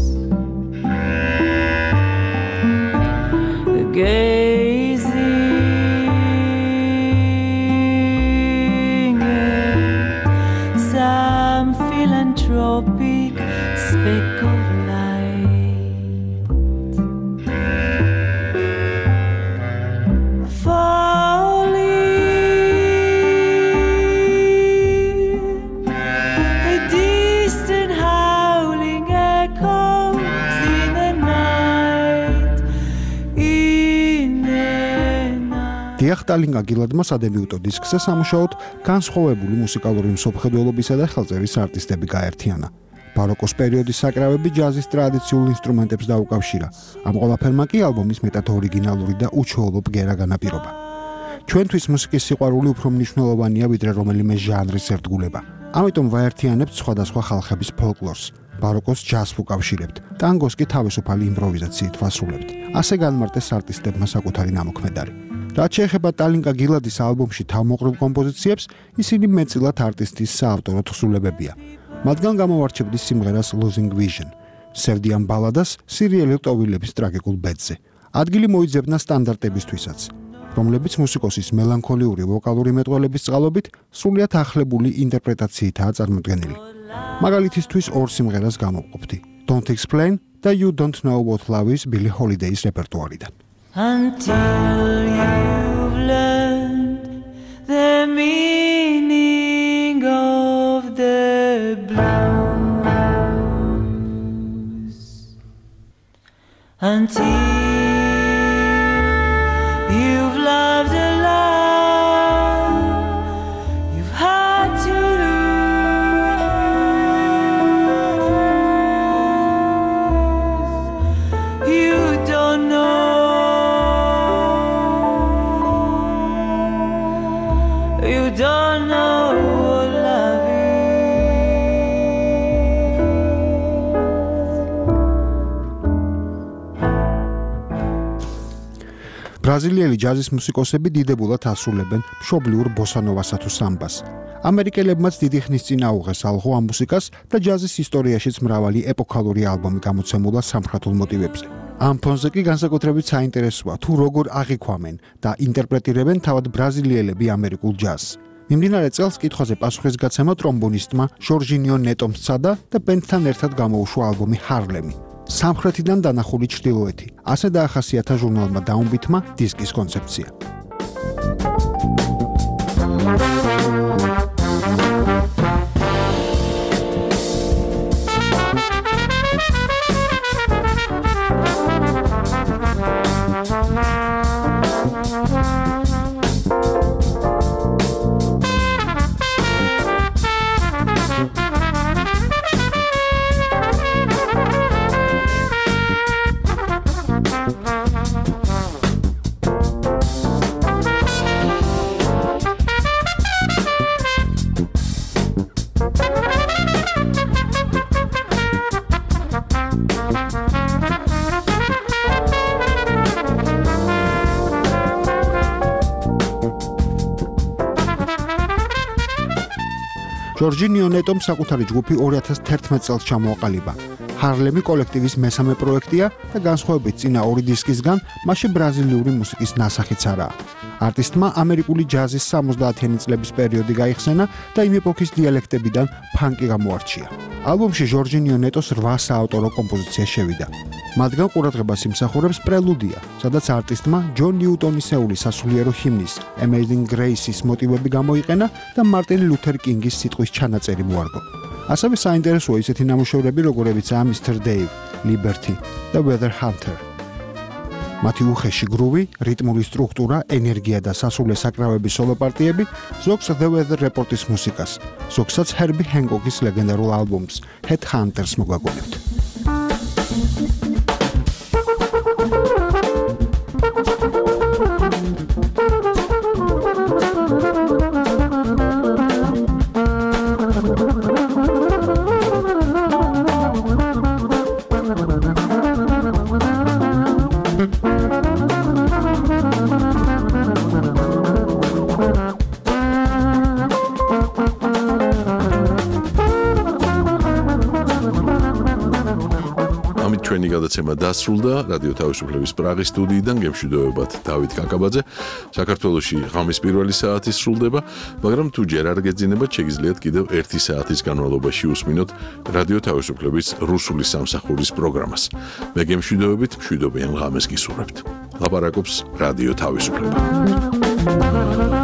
დიახ, ტალინკა გილადმა სადებიუტო დისკზე სამუშაოდ განსხვავებული მუსიკალური მსოფლმხედველობისა და ხელწერის არტისტები გაერთიანა. ბაროკოს პერიოდის საკრავები ჯაზის ტრადიციულ ინსტრუმენტებს დაუკავშირა. ამ ყველაფერმა კი ალბომის მეტად ორიგინალური და უჩვეულო ბგერა განაპირობა. ჩვენთვის მუსიკის სიყვარული უფრო მნიშვნელოვანია ვიდრე რომელიმე ჟანრის ერთგულება. ამიტომ ვაერთიანებთ სხვადასხვა ხალხების ფოლკლორს. ბაროკოს ჯაზს ვუკავშირებთ, ტანგოს კი თავისუფალი იმპროვიზაციით ვასრულებთ. ასე განმარტეს არტისტებმა საკუთარი ნამოქმედარი. რაც შეეხება ტალინკა გილადის ალბომში თავმოყრილ კომპოზიციებს, ისინი მეტწილად არტისტის საავტორო თხზულებებია. მათგან გამოვარჩევდი სიმღერას Losing Vision, სევდიან ბალადას სირიელი ტოვილების ტრაგიკულ ბედზე. ადგილი მოიძებნა სტანდარტებისთვისაც, რომლებიც მუსიკოსის მელანქოლიური ვოკალური მეტყველების წყალობით სრულიად ახლებული ინტერპრეტაციითაა წარმოდგენილი. მაგალითისთვის ორ სიმღერას გამოვყოფდი. Don't Explain და You Don't Know What Love Is Billie Holiday-ის რეპერტუარიდან. Until you've learned the meaning of the blues, until you've loved a love you've had to lose, you don't know. You don't know what love is. ბრაზილიელი ჯაზის მუსიკოსები დიდებულად ასრულებენ მშობლიურ ბოსანოვასა თუ სამბას. ამერიკელებმაც დიდი ხნის წინ აუღეს ალღო ამ მუსიკას და ჯაზის ისტორიაშიც მრავალი ეპოქალური ალბომი გამოცემულა სამხრეთულ მოტივებზე. ამ ფონზე კი განსაკუთრებით საინტერესოა თუ როგორ აღიქვამენ და ინტერპრეტირებენ თავად ბრაზილიელები ამერიკულ ჯაზს. მიმდინარე წელს კითხვაზე პასუხისგაცემა ტრომბონისტმა ჟორჟინიო ნეტომ სცადა და ბენდთან ერთად გამოუშვა ალბომი ჰარლემი. სამხრეთიდან დანახული ჩრდილოეთი. ასე დაახასიათა ჟურნალმა დაუნბითმა დისკის კონცეფცია. ჟორჯინიო ნეტომ საკუთარი ჯგუფი 2011 წელს ჩამოაყალიბა. ჰარლემი კოლექტივის მესამე პროექტია და განსხვავებით წინა ორი დისკისგან, მასში ბრაზილიური მუსიკის ნასახიც არაა. არტისტმა ამერიკული ჯაზის 70-იანი წლების პერიოდი გაიხსენა და იმ ეპოქის დიალექტებიდან ფანკი გამოარჩია. ალბომში ჟორჯინიო ნეტოს 8 საავტორო კომპოზიცია შევიდა. მათგან ყურადღებას იმსახურებს პრელუდია, სადაც არტისტმა ჯონ ნიუტონისეული სასულიერო ჰიმნის Amazing Grace-ის მოტივები გამოიყენა და მარტინ ლუთერ კინგის სიტყვის ჩანაწერი მოარგო. ასევე საინტერესოა ისეთი ნამუშევრები, როგორებიცაა Mr. Dave, Liberty და Weather Hunter. მათი უხეში გრუვი, რიტმული სტრუქტურა, ენერგია და სასულე საკრავების სოლო პარტიები ზოგს The Weather Report-ის მუსიკას, ზოგსაც Herbie Hancock-ის ლეგენდარულ ალბომს Headhunters მოგვაგონებთ. ჩვენი გადაცემა დასრულდა რადიო თავისუფლების პრაღის სტუდიიდან გემშვიდობებათ დავით კაკაბაძე. საქართველოში ღამის პირველი საათი სრულდება, მაგრამ თუ ჯერ არ გეძინებათ, შეგიძლიათ კიდევ 1 საათის განმავლობაში უსმინოთ რადიო თავისუფლების რუსული სამსახურის პროგრამას. მე გემშვიდობებით, მშვიდობიან ღამეს გისურვებთ. ლაპარაკობს რადიო თავისუფლება.